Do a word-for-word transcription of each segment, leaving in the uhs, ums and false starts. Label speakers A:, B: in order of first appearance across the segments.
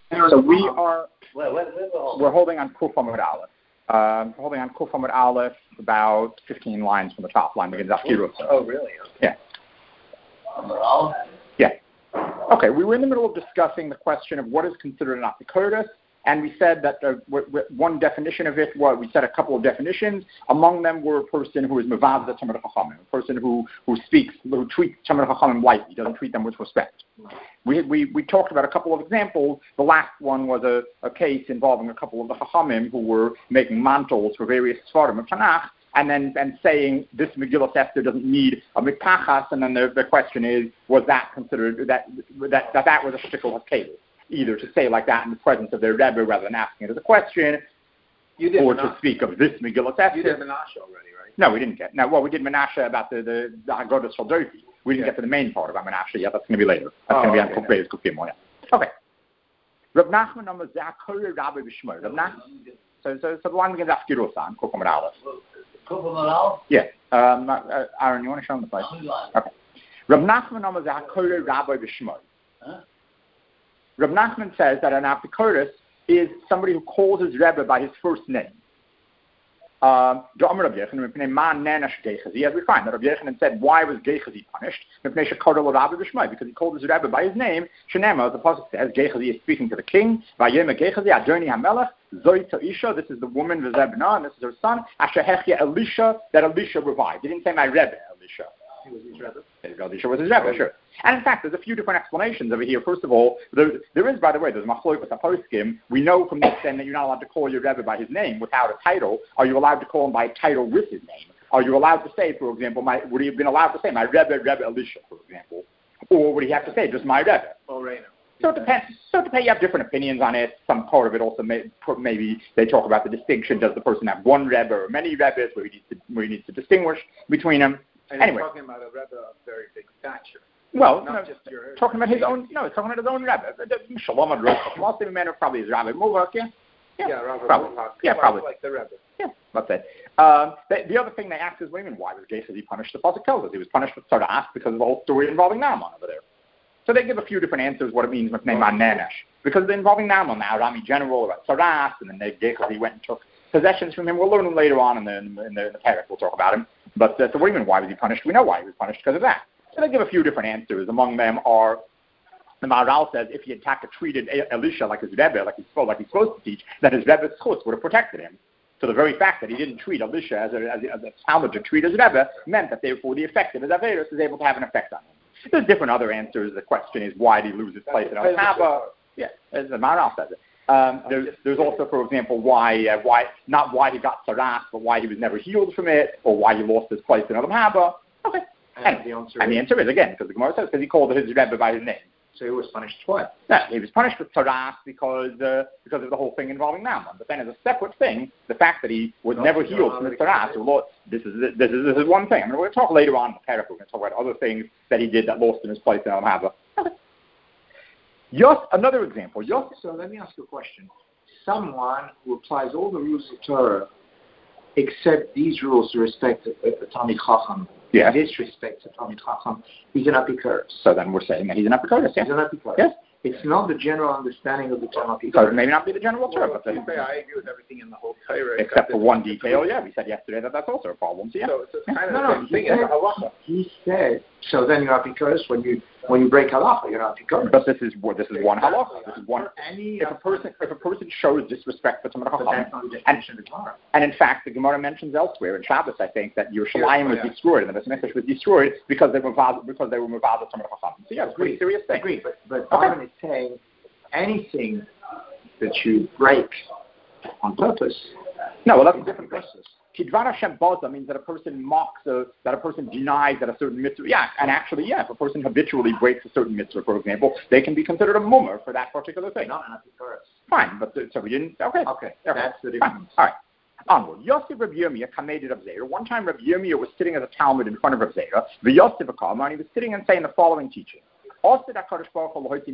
A: So we are, we're holding on Kuf Amud Aleph. Um, we're holding on Kuf Amud Aleph about fifteen lines from the top line. We get Zafkiru.
B: Oh, really?
A: Yeah. Yeah. Okay, we were in the middle of discussing the question of what is considered an apikoros, and we said that uh, w- w- one definition of it was, we said a couple of definitions. Among them were a person who is mevazah Talmid Chachamim, a person who, who speaks, who treats Talmid Chachamim lightly, doesn't treat them with respect. We, we we talked about a couple of examples. The last one was a, a case involving a couple of the Chachamim who were making mantles for various Sfarim of Tanakh, and then and saying this Megillah Esther doesn't need a mikpachas, and then the, the question is, was that considered, that that that, that was a shtickle of Caleb, either to say like that in the presence of their Rebbe rather than asking it as a question,
B: you did
A: or
B: Menashe.
A: to speak of this Megillah Esther.
B: You did Menashe already, right?
A: No, we didn't get. No, well, we did Menashe about the the, the Haggadah Soldofi. We didn't yeah. get to the main part about Menashe yet. That's going to be later. That's
B: oh,
A: going to
B: okay,
A: be on Kufay's Kufim. Yeah. Okay. Rav Nachman Amar Zakir Rabbi B'Shmur. Rav Nachman. So so so the line begins after Girusan. Kuf Amud Aleph. Yeah. Um, uh, Aaron, you want to show them the place? Okay. Rav Nachman Amar Zakir Rabbi B'Shmur. Rav Nachman says that an apikoros is somebody who calls his Rebbe by his first name. Um, as we find that Rabbi Yochanan said, why was Gechazi punished? Because he called his Rebbe by his name. Shenema, the pasuk says, Gechazi is speaking to the king. This is the woman, V'zebna, and this is her son. Elisha, that Elisha revived. He didn't say my Rebbe, Elisha.
B: He was his Rebbe.
A: Elisha was his Rebbe, sure. And in fact, there's a few different explanations over here. First of all, there, there is, by the way, there's Machlokas HaPoskim. We know from this then that you're not allowed to call your Rebbe by his name without a title. Are you allowed to call him by a title with his name? Are you allowed to say, for example, my, would he have been allowed to say my Rebbe, Rebbe Elisha, for example? Or would he have to say just my Rebbe?
B: Oh, right.
A: So it depends. So it depends. You have different opinions on it. Some part of it also may, maybe they talk about the distinction. Does the person have one Rebbe or many Rebbes where he needs to, where he needs to distinguish betwing them?
B: And
A: anyway.
B: He's talking about a Rebbe of very big stature.
A: Well,
B: Not
A: no,
B: just your,
A: talking about his own, no, he's talking about his own Rebbe. Shalom Adrosh, most of the men are probably his Rabbi Movak, yeah?
B: Yeah, yeah Rabbi
A: probably.
B: Movak.
A: Yeah, probably.
B: Like the Rebbe.
A: Yeah, that's it. Um, the, the other thing they ask is, what do you mean, why was Gehazi punished? The pasuk tells us he was punished with Tzara'as because of the whole story involving Naaman over there. So they give a few different answers what it means with Naaman Nanesh. Because they're involving Naaman, the Arami general, about Tzara'as, and then Gehazi went and took possessions from him. We'll learn them later on in the, in the, in the, in the Parak. We'll talk about him. But uh, so what do you mean, why was he punished? We know why he was punished, because of that. So they give a few different answers. Among them are, the Maharal says if he had taka treated Elisha like his Rebbe, like he's, like he's supposed to teach, then his Rebbe's chutz would have protected him. So the very fact that he didn't treat Elisha as a, as a, as a Talmud to treat his Rebbe meant that therefore the effect of his Averis is able to have an effect on him. There's different other answers. The question is, why did he lose his place in Al-Haba? Yeah, as the Maharal says it. Um, there's, there's also, for example, why, uh, why not why he got Saras, but why he was never healed from it, or why he lost his place in Al-Haba. Okay.
B: And, and, the answer,
A: and
B: is,
A: the answer is, again, because the Gemara says, because he called his Rebbe by his name.
B: So he was punished twice.
A: No, he was punished with Taras because uh, because of the whole thing involving Naaman. But then as a separate thing, the fact that he was no, never healed from his Taras, this is, this, is, this is one thing. I mean, we'll talk later on in the Parak. We're going to talk about other things that he did that lost him his place in Al-Haba. Okay. Yos, another example. Yos,
B: so let me ask you a question. Someone who applies all the rules of Torah except these rules to respect the Talmid Chacham,
A: yeah.
B: disrespect the Talmid Chacham, he's an apikoros.
A: So then we're saying that he's an apikoros, yeah?
B: He's an apikoros.
A: Yes.
B: It's not the general understanding of the term apikoros.
A: So it may not be the general term.
B: Well,
A: but
B: you say I agree with everything in the whole Torah.
A: Except for one detail, yeah. We said yesterday that that's also a problem. So, yeah.
B: So, so it's kind
A: yeah.
B: of
A: no,
B: the
A: no,
B: same thing as halacha.
A: He
B: said, so then you're apikoros when you when you break halacha, you're apikoros.
A: But this is this is one halacha. This is one.
B: Any
A: if a person if a person shows disrespect for Talmid Chacham, and,
B: and,
A: and in fact the Gemara mentions elsewhere in Shabbos, I think, that Yerushalayim was destroyed and the Beis Mikdash was destroyed because they were because they were mevazah Talmid Chacham. So yeah, it's a pretty serious thing.
B: Agree, but but Aaron is saying anything that you break on purpose.
A: No, well that's a different process. Kidvar Hashem Baza means that a person mocks, a, that a person denies that a certain mitzvah. Yeah, and actually, yeah, if a person habitually breaks a certain mitzvah, for example, they can be considered a mummer for that particular thing.
B: Not an apikoros.
A: Fine, but the, so we didn't. Okay.
B: Okay. That's the difference.
A: All right. Onward. Yosef Rabbi Yirmiyah kameded Rav Zera. One time Rabbi Yirmiyah was sitting as a Talmud in front of Rav Zera. The Yosef Akam, and he was sitting and saying the following teaching. Also, the Eibishter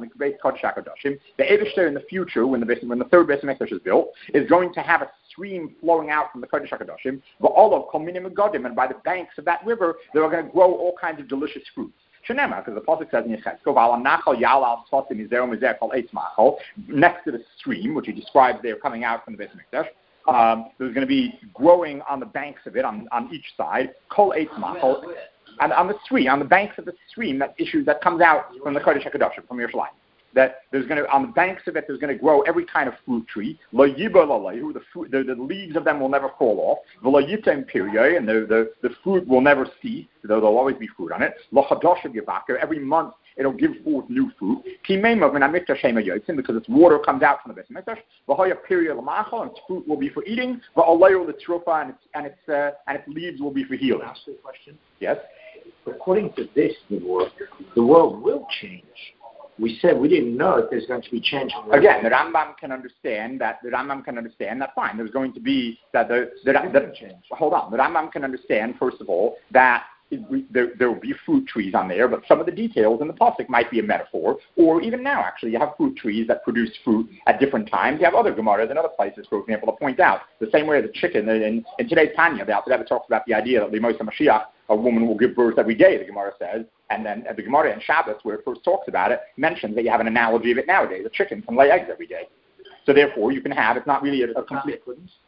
A: in the future, when the when the third Beis Mikdash is built, is going to have a stream flowing out from the Kodesh HaKadoshim, and by the banks of that river, there are going to grow all kinds of delicious fruits. Shenema, because the pasuk says in Yechezkel, "V'al nachal yalal sfatim mizer mizer kol eitz machal," next to the stream, which he describes there coming out from the Beis Hamikdash. Um, there's going to be growing on the banks of it, on, on each side, kol eitz machal, and on the stream, on the banks of the stream that issues that comes out from the Kodesh HaKadoshim, from Yerushalayim. That there's going to, on the banks of it, there's going to grow every kind of fruit tree. Lo yiba lalayhu, the fruit, the, the leaves of them will never fall off. V'lo yitem piryoy, and the, the, the fruit will never cease, though there'll always be fruit on it. Lo chadoshev yavaker, every month it'll give forth new fruit. Ki meimov min hamikdash hema yotzim, because its water comes out from the Beis Hamikdash. V'hoya piryoy l'machal, and its fruit will be for eating. V'olayu l'trufa, and its and its uh, and its leaves will be for healing.
B: Ask you a question.
A: Yes.
B: According to this, the world, the world will change. We said we didn't know if there's going to be change.
A: Again, the Rambam can understand that. The Rambam can understand that. Fine, there's going to be that. The, the, the, the change. Hold on, the Rambam can understand first of all that it, we, there, there will be fruit trees on there, but some of the details in the pasuk might be a metaphor. Or even now, actually, you have fruit trees that produce fruit at different times. You have other Gemaras and other places, for example, to point out the same way as a chicken. In, in today's Tanya, the Alter Rebbe talks about the idea that Limos HaMashiach, a woman will give birth every day, the Gemara says, and then uh, the Gemara in Shabbos, where it first talks about it, mentions that you have an analogy of it nowadays. A chicken can lay eggs every day. So therefore, you can have, it's not really a, a complete...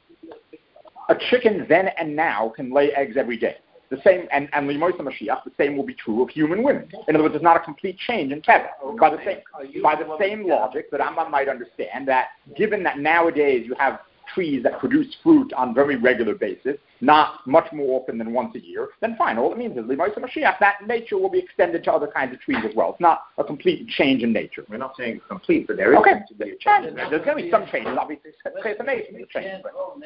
A: A chicken then and now can lay eggs every day. The same, and, and Limos HaMashiach, the same will be true of human women. In other words, it's not a complete change in Kevin. By the same, by the same logic, the Rambam might understand that given that nowadays you have trees that produce fruit on a very regular basis, not much more often than once a year, then fine. All it means is Limos HaMashiach, that nature will be extended to other kinds of trees as well. It's not a complete change in nature.
B: We're not saying complete, but there is
A: okay.
B: going to be a change.
A: There's going to be some changes. Obviously, it's amazing the change.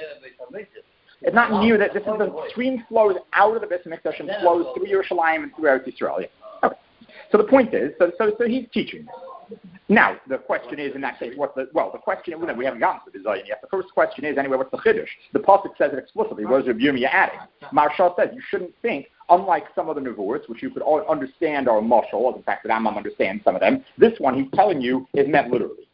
A: It's not new that this is the stream flows out of the Beis Hamikdash and flows through Yerushalayim and through Eretz Yisrael. Okay. So the point is, so, so, so he's teaching this. Now, the question is, in that case, what's the, well, the question, well, we haven't gotten to the Zion yet. The first question is, anyway, what's the Chiddush? The Pasuk says it explicitly. What is Rabbi Yirmiyah adding? Maharsha says you shouldn't think, unlike some other Nevuos, which you could all understand are mashal, in fact, that Rambam understands some of them, this one he's telling you is meant literally.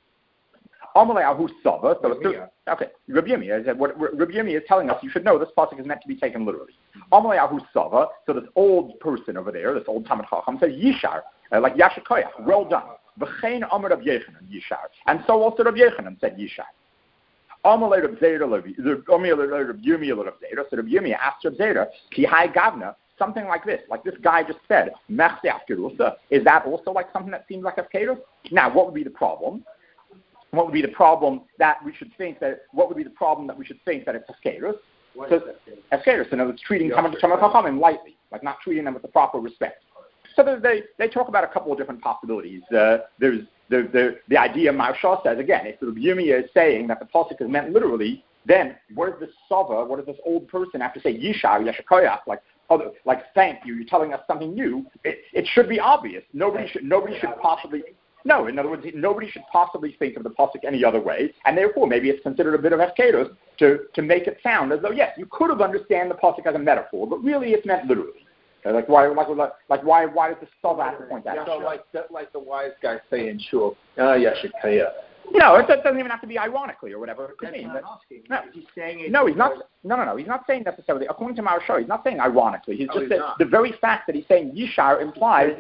A: Amalei Ahu Sava, so it's, okay, Rabbi Yirmiyah, what Rabbi Yirmiyah is telling us, you should know this Pasuk is meant to be taken literally. Amalei Ahu Sava, so this old person over there, this old Talmid Chacham, says Yishar, uh, like Yasher Koyach, well done. V'chein Amar Rav Yechanan Yishar, and so also Rav Yechanan said Yishar. Amalei Rav Zera Amalei Rav Yirmiyah Rav Zera, so Rav Yirmiyah asked Rav Zera, Ki Hai Gavna, something like this, like this guy just said, Mechse Afkerusa, is that also like something that seems like Afkerus? Now, what would be the problem? What would be the problem that we should think that, what would be the problem that we should think that it's Afkerus? So, Afkerus, in other words, treating Talmid Chachamim lightly, like not treating them with the proper respect. So they they talk about a couple of different possibilities. Uh, there's the, the the idea Maharsha says, again, if the Yirmiyah is saying that the pasuk is meant literally, then what does this Sava, what does this old person have to say, Yishar, Yeshakoyach, like other, like thank you, you're telling us something new? It, it should be obvious. Nobody should nobody should possibly no. In other words, nobody should possibly think of the pasuk any other way, and therefore maybe it's considered a bit of Hefkerus to to make it sound as though yes, you could have understand the pasuk as a metaphor, but really it's meant literally. Uh, like why, like, like why, why does the Sava have to point that out?
C: So like, like the wise guy saying, "Sure, ah, Yashikaya."
A: No, it doesn't even have to be ironically or whatever it could
B: That's
A: mean.
B: not
A: But,
B: asking.
A: no,
B: He's saying it
A: no, he's not. No, no, no. He's not saying necessarily. According to Maharsha, he's not saying ironically. He's
C: No,
A: just
C: he's
A: saying
C: not.
A: the very fact that he's saying Yishar implies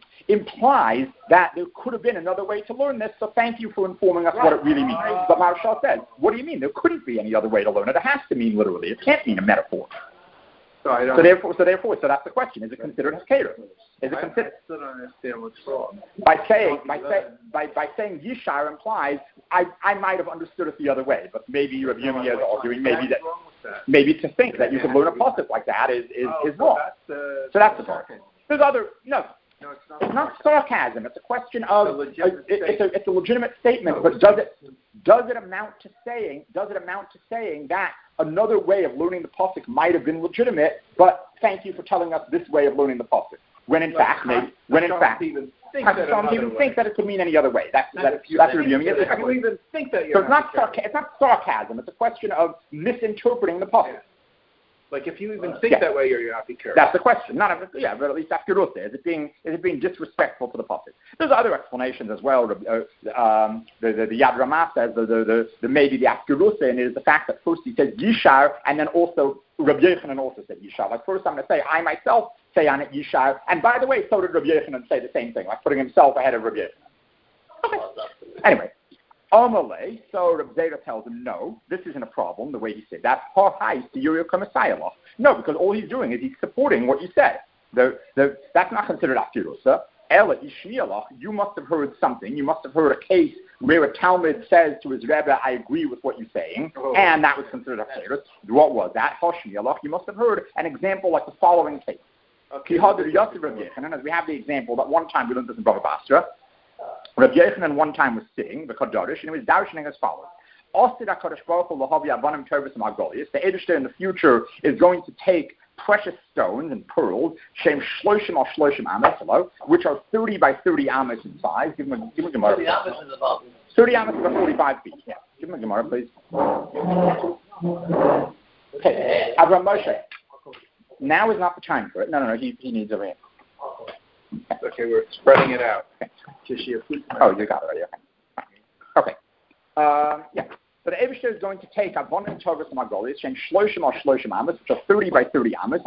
A: implies that there could have been another way to learn this. So thank you for informing us what it really means. But Maharsha says, what do you mean? There couldn't be any other way to learn it. It has to mean literally. It can't mean a metaphor.
C: So, I don't
A: So therefore, so therefore, so that's the question: is it considered Hefkerus? Is it
C: I,
A: considered?
C: I still don't understand what's wrong.
A: By saying, by, say, by, by saying Yishar implies, I, I might have understood it the other way, but maybe Rabbi Yirmiyah is arguing maybe that,
C: wrong with that?
A: maybe to think that you could learn a pasuk like that is, is,
C: Oh,
A: is
C: so
A: wrong.
C: That's the,
A: So that's the part. There's other, no,
C: No, it's not.
A: it's not sarcasm. It's a question of,
C: It's a legitimate
A: it- it's, a, it's a legitimate statement, but does it, does it amount to saying, does it amount to saying that another way of learning the pasuk might have been legitimate, but thank you for telling us this way of learning the pasuk? When in
C: Like,
A: fact, maybe, when in
C: don't
A: fact,
C: even think
A: I
C: that
A: don't
C: another
A: even
C: way.
A: think that it could mean any other way. That's
C: Not
A: that's
C: if you
A: that's
C: think
A: reviewing it.
C: that- if you even think that you're
A: So it's not
C: Hefkerus.
A: sarca- it's not sarcasm. It's a question of misinterpreting the pasuk.
C: Yeah. Like if you even think
A: Yeah.
C: that way, you're you're not be careful.
A: That's the question. Not of yeah, but at least after Ruth, is it being is it being disrespectful to the pasuk? There's other explanations as well. Uh, um, the, the the Yad Ramah says the the, the, the maybe the afkerusa in it is the fact that first he says Yishar and then also Rabbi Yechanan also said Yishar. Like first I'm going to say I myself say on it Yishar. And by the way, so did Rabbi Yochanan say the same thing, like putting himself ahead of Rabbi Yochanan. Okay. Anyway, Amalei, so Rabbi Zera tells him, no, this isn't a problem, the way he said that. No, because all he's doing is he's supporting what you said. The, the, that's not considered Afirusa. Ela Ishmielach, you must have heard something. You must have heard a case where a Talmud says to his Rebbe, I agree with what you're saying, oh. and that was considered Afirusa. What was that? Hoshmielach, you must have heard an example like the following case. Okay. As we have the example that one time we learned this in Bava Basra, Rabbi Yochanan one time was sitting, the Kaddish, and he was darshaning as follows. The Eibishter in the future is going to take precious stones and pearls, shem shloshim al shloshim amas, which are thirty by thirty amas in size. Give him a, give him a Gemara. thirty amas is about thirty amas is about forty-five feet. Yeah. Give him a Gemara, please. Okay. Avraham Moshe. Now is not the time for it. No, no, no. He, he needs a ring.
C: Okay, we're spreading it out.
A: Okay. Oh, you got it already. Okay. Okay. Um, yeah. So the Eibishter is going to take Avon and Tovas and Margolius, and Shloshim or Shloshim Amos, which are thirty by thirty Amos.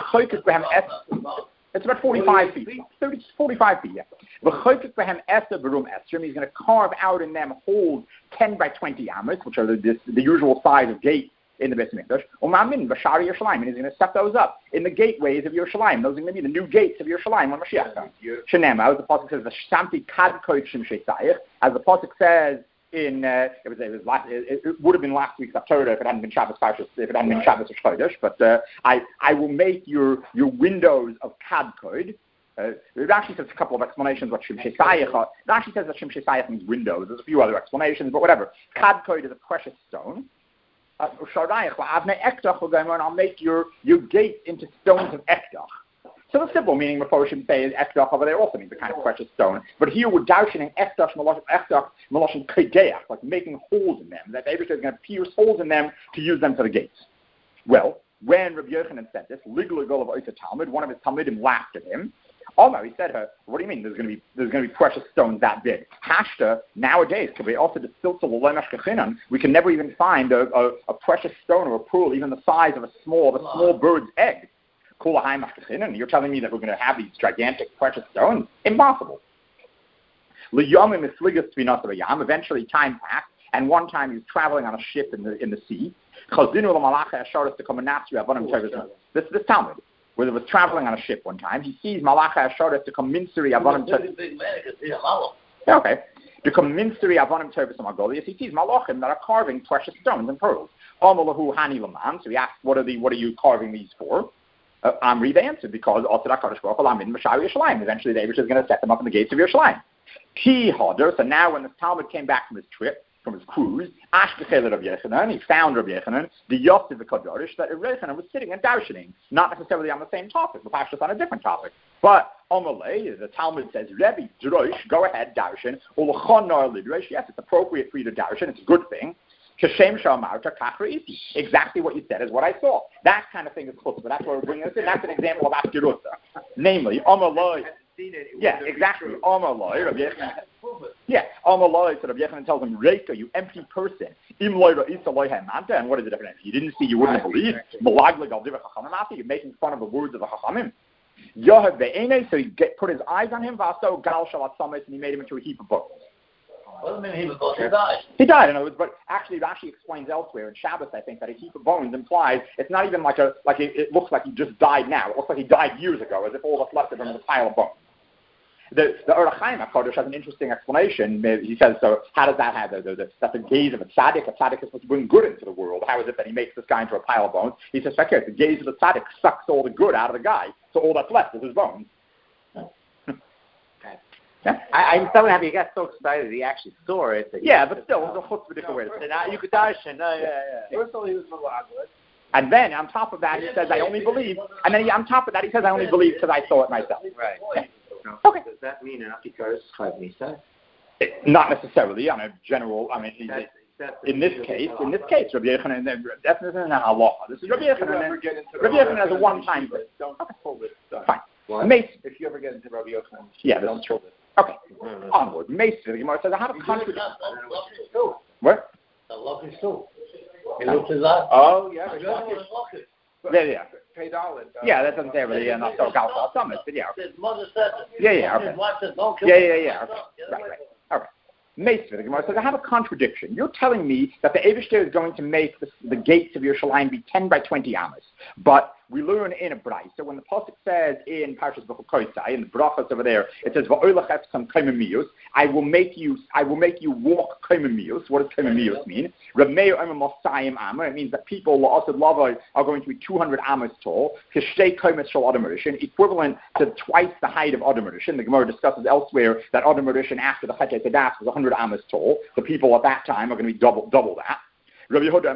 A: It's about forty-five feet. thirty, forty-five feet, yeah. He's going to carve out in them holes ten by twenty Amos, which are the, this, the usual size of gates in the Beis Mikdash. And he's going to set those up in the gateways of Yerushalayim. Those are going to be the new gates of Yerushalayim when Mashiach comes. Shenema, as the Pasuk says, the Kadkoit Shim Sheisayich, as the Pasuk says, In uh, it was it was last, it, it would have been last week's Torah if it hadn't been Shabbos Parshas, if it hadn't been Shabbos or Chodesh. But uh, I I will make your your windows of Kadkod. Uh, it actually says a couple of explanations what Shimshei Sayach. It actually says that Shimshei Sayach means windows. There's a few other explanations, but whatever. Kadkod is a precious stone. Uh, I'll make your your gates into stones of Ekdach. So the simple meaning before Shim say is Ekdach over there also means a kind of precious stone. But here we're darshaning Ekdach, Ekdach, Meloshin Kedeach, like making holes in them. That the Eibishter is going to pierce holes in them to use them for the gates. Well, when Rabbi Yochanan said this, Ligla Gol of Oita Talmud, one of his Talmudim laughed at him. Oh no, he said to her, what do you mean there's going to be there's going to be precious stones that big? Hashta, nowadays, could be also the silts of the we can never even find a, a, a precious stone or a pearl even the size of a small of a small bird's egg. And you're telling me that we're going to have these gigantic precious stones? Impossible. Eventually time passed, and one time he was traveling on a ship in the in the sea. This this Talmud, where he was traveling on a ship one time, he sees Malacha Asharis to come minsuri avonim Okay. To come minsuri avonim tevis amagolius. He sees malachim that are carving precious stones and pearls. So he asked, what are the what are you carving these for? Uh, Amri, they answered, because eventually the Eibishter is going to set them up in the gates of Yerushalayim. Ki Hodder, so now when the Talmud came back from his trip, from his cruise, Ashkechel Rabbi Yochanan, he found Rabbi Yochanan, the Yosef the Kaddish, that Rabbi Yochanan was sitting and darshaning, not necessarily on the same topic, but perhaps just on a different topic. But Omalei, the Talmud says, Rebbe Drosh, go ahead, darshan, Ulachon Nar Lidrosh, yes, it's appropriate for you to darshan, it's a good thing. Exactly what you said is what I saw. That kind of thing is chutzpah. That's what we're bringing us in. That's an example of Afirusa. Namely, Omaloi. Yeah, exactly. Omaloi. Yeah, Omaloi. So Rabbi Yochanan tells him, Reika, you empty person. And what is the difference? If you didn't see, you wouldn't have believed. You're making fun of the words of the Chachamim. So he get, put his eyes on him, and he made him into a heap of bones.
D: What do you mean he was going to die?
A: He died, in other words, but actually Rashi explains elsewhere in Shabbos, I think, that a heap of bones implies it's not even like a like it, it looks like he just died now. It looks like he died years ago, as if all that's left of him is a pile of bones. The the Or HaChaim HaKadosh has an interesting explanation. He says, so how does that have the, the, the, that's the gaze of a tzaddik? A tzaddik is supposed to bring good into the world. How is it that he makes this guy into a pile of bones? He says, okay, the gaze of the tzaddik sucks all the good out of the guy, so all that's left is his bones.
D: Yeah. I, I'm so happy. He got so excited he actually saw it.
A: Yeah, but still, it was a chutzpah different way to say it.
D: You could darshan. No, yeah, yeah.
C: First of all, he was malaglet.
A: And then, on top of that, he says, I only believe. And then, he, on top of that, he says, I only believe because I saw it myself.
D: Right.
A: Yeah. Okay.
B: Does that mean an Apikaris Chayv Nisa?
A: Not necessarily. On a general, I mean, that's, that's in this case, in this case, Rabbi Yochanan, that's not halacha. This is Rabbi Yochanan. Rabbi Yochanan has a one-time thing.
C: Don't pull this stuff.
A: Fine.
C: What?
A: Mace.
C: If you ever get into Rabbi Yochanan,
A: yeah,
C: don't pull this.
A: Okay, onward. Mace, the Gemara says, how do contradict? What?
D: I love his too. He looked his eye.
C: Oh, yeah.
A: Yeah, yeah.
C: Pay dollars.
A: Yeah, that doesn't say really, uh, not so Gal Summit, but yeah.
E: His mother said it.
A: Yeah, yeah, okay.
E: His wife said, "Don't kill
A: Yeah,
E: him."
A: yeah, yeah, okay. Right, right. Okay. Meisver, the Gemara says, I have a contradiction. You're telling me that the Eibishter is going to make the, the gates of Yerushalayim be ten by twenty amas. But we learn in a Braisa, so when the Pasuk says in Parshas B'chukoisai, in the brachas over there, it says, V'oilach etzam kaimemius, I will make you, I will make you walk kaimemius. What does kaimemius mean? Reb Meir Omer Mosayim Amma. It means that people, La'asad Lava, are going to be two hundred amas tall. Kishtei kaimes shel Adam Rishon, equivalent to twice the height of Adam Rishon. The Gemara discusses elsewhere that Adam Rishon after the Chet Tadas was one hundred amas tall. The people at that time are going to be double, double that. Rabbi Yehuda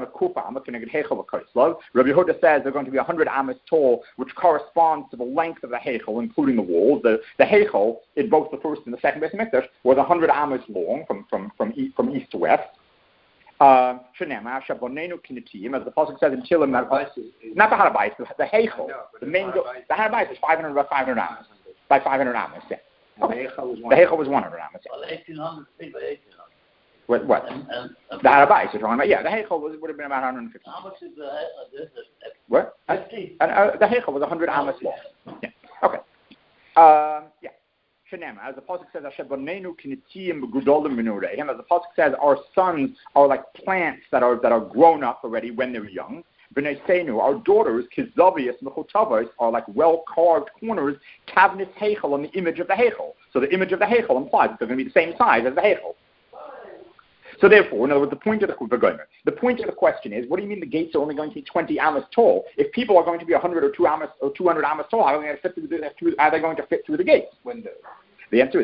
A: Rabbi Yehuda says they're going to be one hundred amas tall, which corresponds to the length of the heichel, including the walls. The the heichel in both the first and the second Beis Hamikdash was one hundred amas long, from from from east, from east to west. Shenema Shabonenu Kinetiyim, as the pasuk says in Tehillim, not the Harabais, the, the heichel, the main go, the Harabais is five hundred by five hundred amas, by five hundred amas. Yeah. Okay. The heichel was one hundred amas.
E: Well, eighteen hundred feet by eighteen hundred.
A: What? what?
E: And, and, and
A: the Harabais you're talking about? Yeah, the heichel was, would have been about one hundred fifty.
E: How much is the heichel? This is
A: What?
E: fifty.
A: And uh, the heichel was one hundred amas long. Yeah. Okay. Um, yeah. Shenema, as the pasuk says, "Ashabonenu kinetiyim b'gudolim menureim." As the pasuk says, our sons are like plants that are that are grown up already when they're young. B'nei Seinu, our daughters, kizavias mechutavos, are like well carved corners. Kavnis heichel, on the image of the heichel. So the image of the heichel implies that they're going to be the same size as the heichel. So therefore, in other words, the point of the the point of the question is, what do you mean the gates are only going to be twenty amas tall? If people are going to be one hundred or two amas or two hundred amas tall, how are they going to fit through the, how are they going to fit through the gates? Windows. The answer is,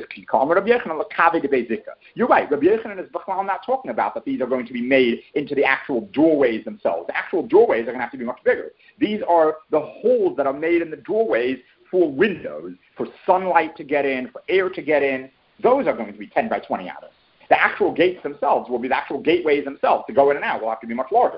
A: you're right. Rabbi Yochanan is not talking about that these are going to be made into the actual doorways themselves. The actual doorways are going to have to be much bigger. These are the holes that are made in the doorways for windows, for sunlight to get in, for air to get in. Those are going to be ten by twenty amas. The actual gates themselves will be the actual gateways themselves to go in and out will have to be much larger.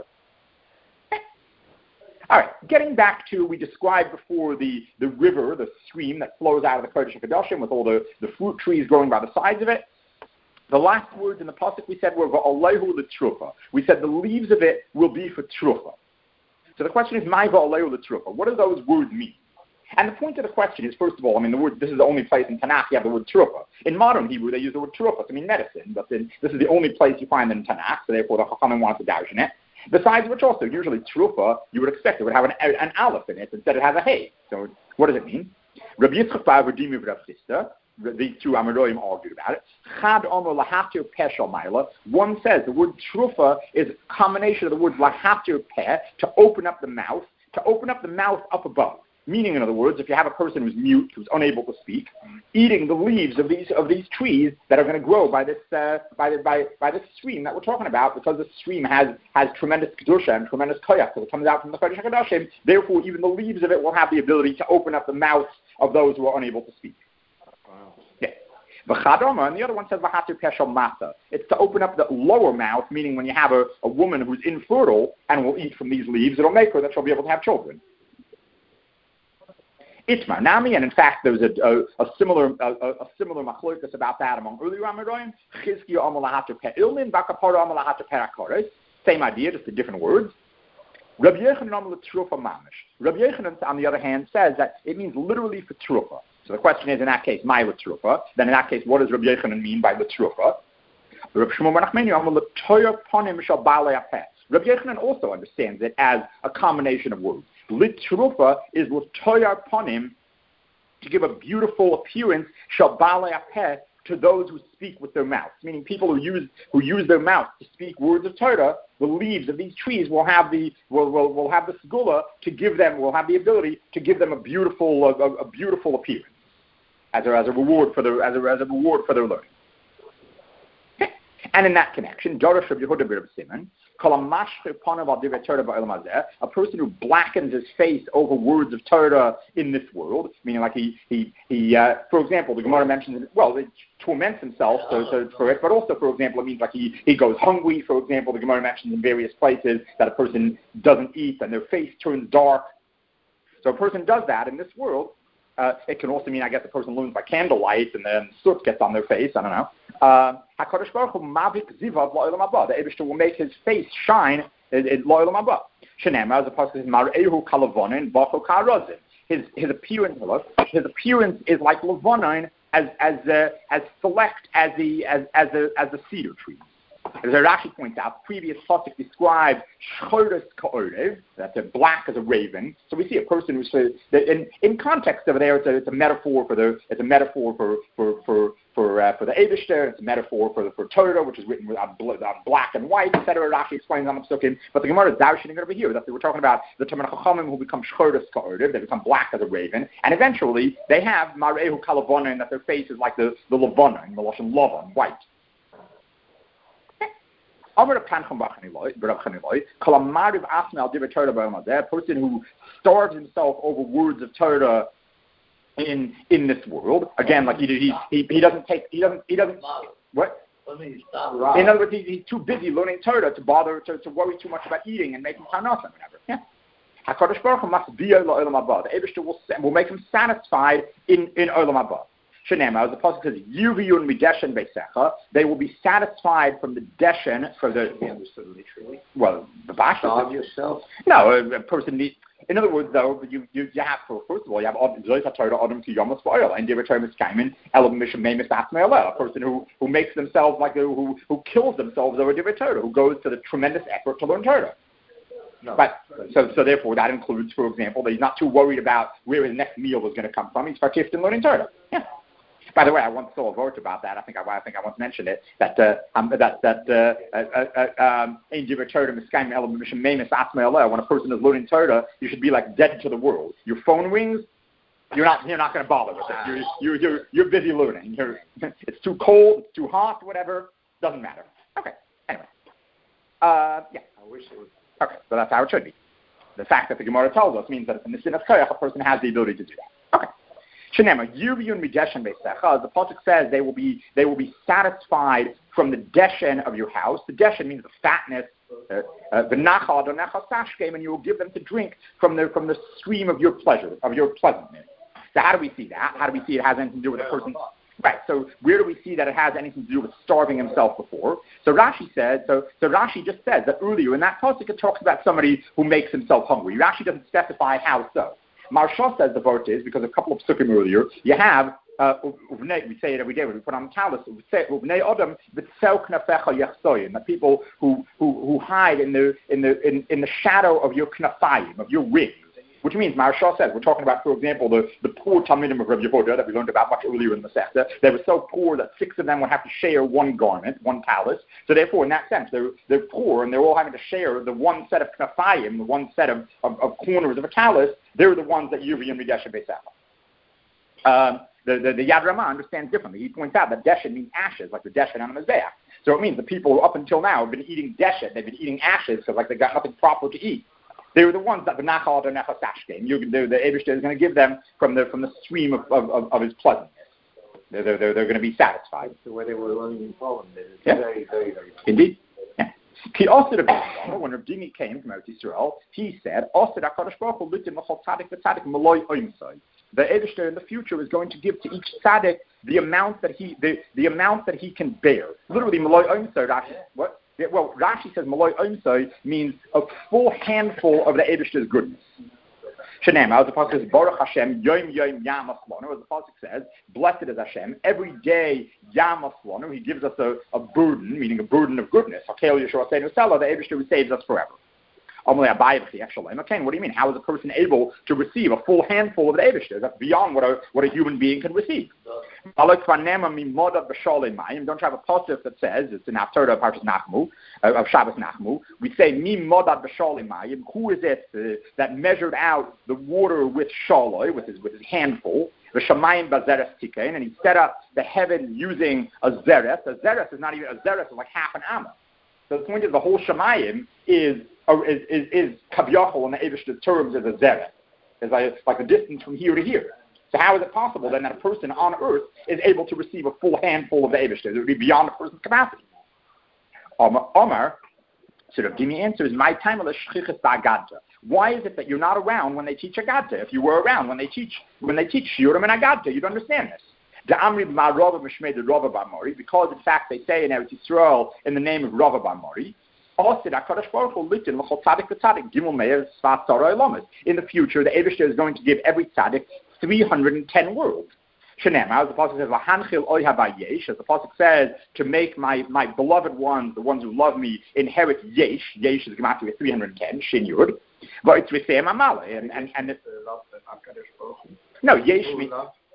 A: All right, getting back to, we described before the, the river, the stream that flows out of the Kodesh HaKadoshim with all the, the fruit trees growing by the sides of it. The last words in the pasuk we said were va'alehu l'trufa. We said the leaves of it will be for trufa. So the question is, my va'alehu l'trufa. What do those words mean? And the point of the question is, first of all, I mean, the word, this is the only place in Tanakh you have the word trufa. In modern Hebrew, they use the word trufa to mean medicine, but then this is the only place you find it in Tanakh, so therefore the Chachamim wants to doubt in it. Besides which also, usually trufa, you would expect it would have an, an aleph in it. Instead it has a hey. So what does it mean? Rabbi Yitzchak bar V'dimi v'Rav Chisda, these two Amoraim argued about it. Chad omer lahatir peh shel maila. One says the word trufa is a combination of the words lahatir peh, to open up the mouth, to open up the mouth up above. Meaning, in other words, if you have a person who's mute, who's unable to speak, eating the leaves of these of these trees that are going to grow by this uh, by, the, by by this stream that we're talking about, because the stream has has tremendous kedusha and tremendous koyach, because it comes out from the Kodesh HaKadoshim. Therefore, even the leaves of it will have the ability to open up the mouths of those who are unable to speak. Wow. Yeah. V'chadoma, and the other one says v'hatir peshel mata. It's to open up the lower mouth, meaning when you have a, a woman who's infertile and will eat from these leaves, it'll make her that she'll be able to have children. Itmar Nami, and in fact there was a, a, a similar a, a similar machlokas about that among earlier Amoraim. Chizkiya Amar Lahater Pe'ilmin, Vakapara Amar Lahater Perakores. Same idea, just in different words. Rabbi Yochanan Amar L'Trufa Mamish. Rabbi Yochanan, on the other hand, says that it means literally for trufa. So the question is, in that case, my L'Trufa. Then in that case, what does Rabbi Yochanan mean by L'Trufa? Rabbi Shmuel Bar Nachmani Amar L'Toyer Ponim Shal Baalei Apeh. Rabbi Yochanan also understands it as a combination of words. L'trufa is l'toyar ponim, to give a beautiful appearance, shabbalei apeh, to those who speak with their mouths. Meaning people who use who use their mouth to speak words of Torah. The leaves of these trees will have the will will, will have the segula to give them will have the ability to give them a beautiful a, a, a beautiful appearance as a as a reward for their as a as a reward for their learning. And in that connection, Darash Rabbi Yehuda Bar Simon, a person who blackens his face over words of Torah in this world, meaning like he, he, he uh, for example, the Gemara mentions, well, he torments himself so, so for it, but also, for example, it means like he, he goes hungry, for example, the Gemara mentions in various places that a person doesn't eat and their face turns dark. So a person does that in this world. Uh, it can also mean, I guess, a person learns by candlelight and then soot gets on their face, I don't know. Uh, HaKadosh Baruch Hu mavik zivav la'olam haba. The Eibishter will make his face shine in la'olam haba. Shenema, as opposed to Mar'ehu Kalavonin, Bako Karozin. His his appearance, his appearance is like Lavonin, as as uh, as select as the as as a as the cedar tree. As Rashi points out, previous pasuk describes Shchoros Ka'orev, that's a black as a raven. So we see a person who's that in in context over there. It's a, it's a metaphor for the it's a metaphor for for for for uh, for the Eibishter. It's a metaphor for the for Torah, which is written with on, on black and white, et cetera. Rashi explains on the psukim. But the Gemara is darshaning over here that we're talking about the Talmid Chachamim who become Shchoros Ka'orev. They become black as a raven, and eventually they have Mar'ehu Kalavonin, that their face is like the the Lavonin, the Lashon Lavan, white. A person who starves himself over words of Torah in in this world. Again, like he he he, he doesn't take he doesn't he doesn't what? In other words, he, he's too busy learning Torah to bother to, to worry too much about eating and making parnasa and whatever. Yeah. HaKadosh Baruch Hu must be Olam Haba. The Eibishter will will make him satisfied in in Olam Haba. Shenema, as the pasuk says, Yuviyun mideshen beisecha, they will be satisfied from the deshen, for the, literally. Well, the Basha.
B: Starve yourself?
A: No, a, a person needs, in other words, though, you, you, you have, first of all, you have Zoyta Torah Adam to Yomas Ba'oil, and Diva Torah Miskaimin, Elam Misham Memis Asme'aleh, a person who, who makes themselves like, who, who kills themselves over Diva Torah, who goes to the tremendous effort to learn Torah. No. But so so therefore that includes, for example, that he's not too worried about where his next meal is going to come from. He's fakif in learning Torah. Yeah. By the way, I once saw a vote about that. I think I, I think I once mentioned it. That uh, um, that that uh, uh, uh, um, when a person is learning Torah, you should be like dead to the world. Your phone rings, you're not you're not going to bother with it. You're you're you're, you're busy learning. You're, it's too cold, it's too hot, whatever. Doesn't matter. Okay. Anyway. Uh, yeah. I wish it was. Okay. So that's how it should be. The fact that the Gemara tells us means that in the sin of koyach, a person has the ability to do that. Okay. Shenema, Yuviyun mideshen beisecha, the pasuk says they will be they will be satisfied from the deshen of your house. The deshen means the fatness, the nachad or nachas sashkem, and you will give them to drink from the from the stream of your pleasure, of your pleasantness. So how do we see that? How do we see it has anything to do with a person? Right. So where do we see that it has anything to do with starving himself before? So Rashi said. So so Rashi just said that earlier in that pasuk it talks about somebody who makes himself hungry. Rashi doesn't specify how so. Marsha says the vote is because a couple of psukim earlier you have uh, we say it every day when we put on the talus. We say that people who, who, who hide in the in the in, in the shadow of your knafayim, of your wings. Which means, Maharsha says, we're talking about, for example, the, the poor Talmidim of Rabbi Yehuda that we learned about much earlier in the Masechta. They were so poor that six of them would have to share one garment, one talus. So therefore, in that sense, they're, they're poor and they're all having to share the one set of knafayim, the one set of, of, of corners of a talus. They're the ones that Yuvi and Midesha Beisecha. Um, the, the, the Yad Ramah understands differently. He points out that Deshen means ashes, like the Deshen on the Mizbeach. So it means the people up until now have been eating Deshen. They've been eating ashes because like, they've got nothing proper to eat. They were the ones that the Nachal or Nechas Ashkem, you the the Eibishter is going to give them from the from the stream of, of, of, of his pleasantness. They're they're they're, they're going to be satisfied.
B: That's the way they were learning in Poland.
A: Yeah.
B: Very, very, very.
A: Indeed. Yeah. He also when Rav Dimi came from Eretz Yisrael, he said, "Also HaKadosh Baruch Hu litim l'chol tzaddik v'tzaddik maloi oimsai." The Eibishter in the future is going to give to each tzaddik the amount that he the, the amount that he can bear. Literally maloi oimsai. Rashi, what? Yeah, well, Rashi says maloi oimsai means a full handful of the Eibishter's goodness. Shenem, as the pasuk says, Baruch Hashem yom yom yam aslanu. As the pasuk says, blessed is Hashem. Every day yam aslanu. He gives us a, a burden, meaning a burden of goodness. Hakel Yeshua Seinu Sela, the Eibishter who saves us forever. Okay, what do you mean? How is a person able to receive a full handful of the Eibishter? That's beyond what a what a human being can receive. Don't you have a pasuk that says, it's in Haftarah Parshas Nachmu, uh, of Shabbos Nachmu, we say, Mi modad b'shalim mayim, who is it uh, that measured out the water with shaloi, with his, with his handful, the shamayim bazeres tikein, and he set up the heaven using a zeres. A zeres is not even, a zeres is like half an amma. So the point is the whole shamayim is Or is is, is kavyachol in the Eibishter's terms as a zeret. It's like, like the distance from here to here. So how is it possible then that a person on earth is able to receive a full handful of the Eibishter? It would be beyond a person's capacity. Omar, Omar sort of give me answers. My time is shchichas ba'agadta. Why is it that you're not around when they teach Agadta? If you were around when they teach when they teach Shiurim and Agadta, you'd understand this. Because in fact they say in Eretz Yisrael in the name of Rava Bar Mori. In the future, the Eibishter is going to give every tzaddik three hundred ten worlds. Shenema, as the pasuk says, "Lahanchil oy habayesh," as the pasuk says, to make my, my beloved ones, the ones who love me, inherit yesh. Yesh is gemacht with three hundred ten. Shin yud. But it's with them amale, and and and it, no yesh means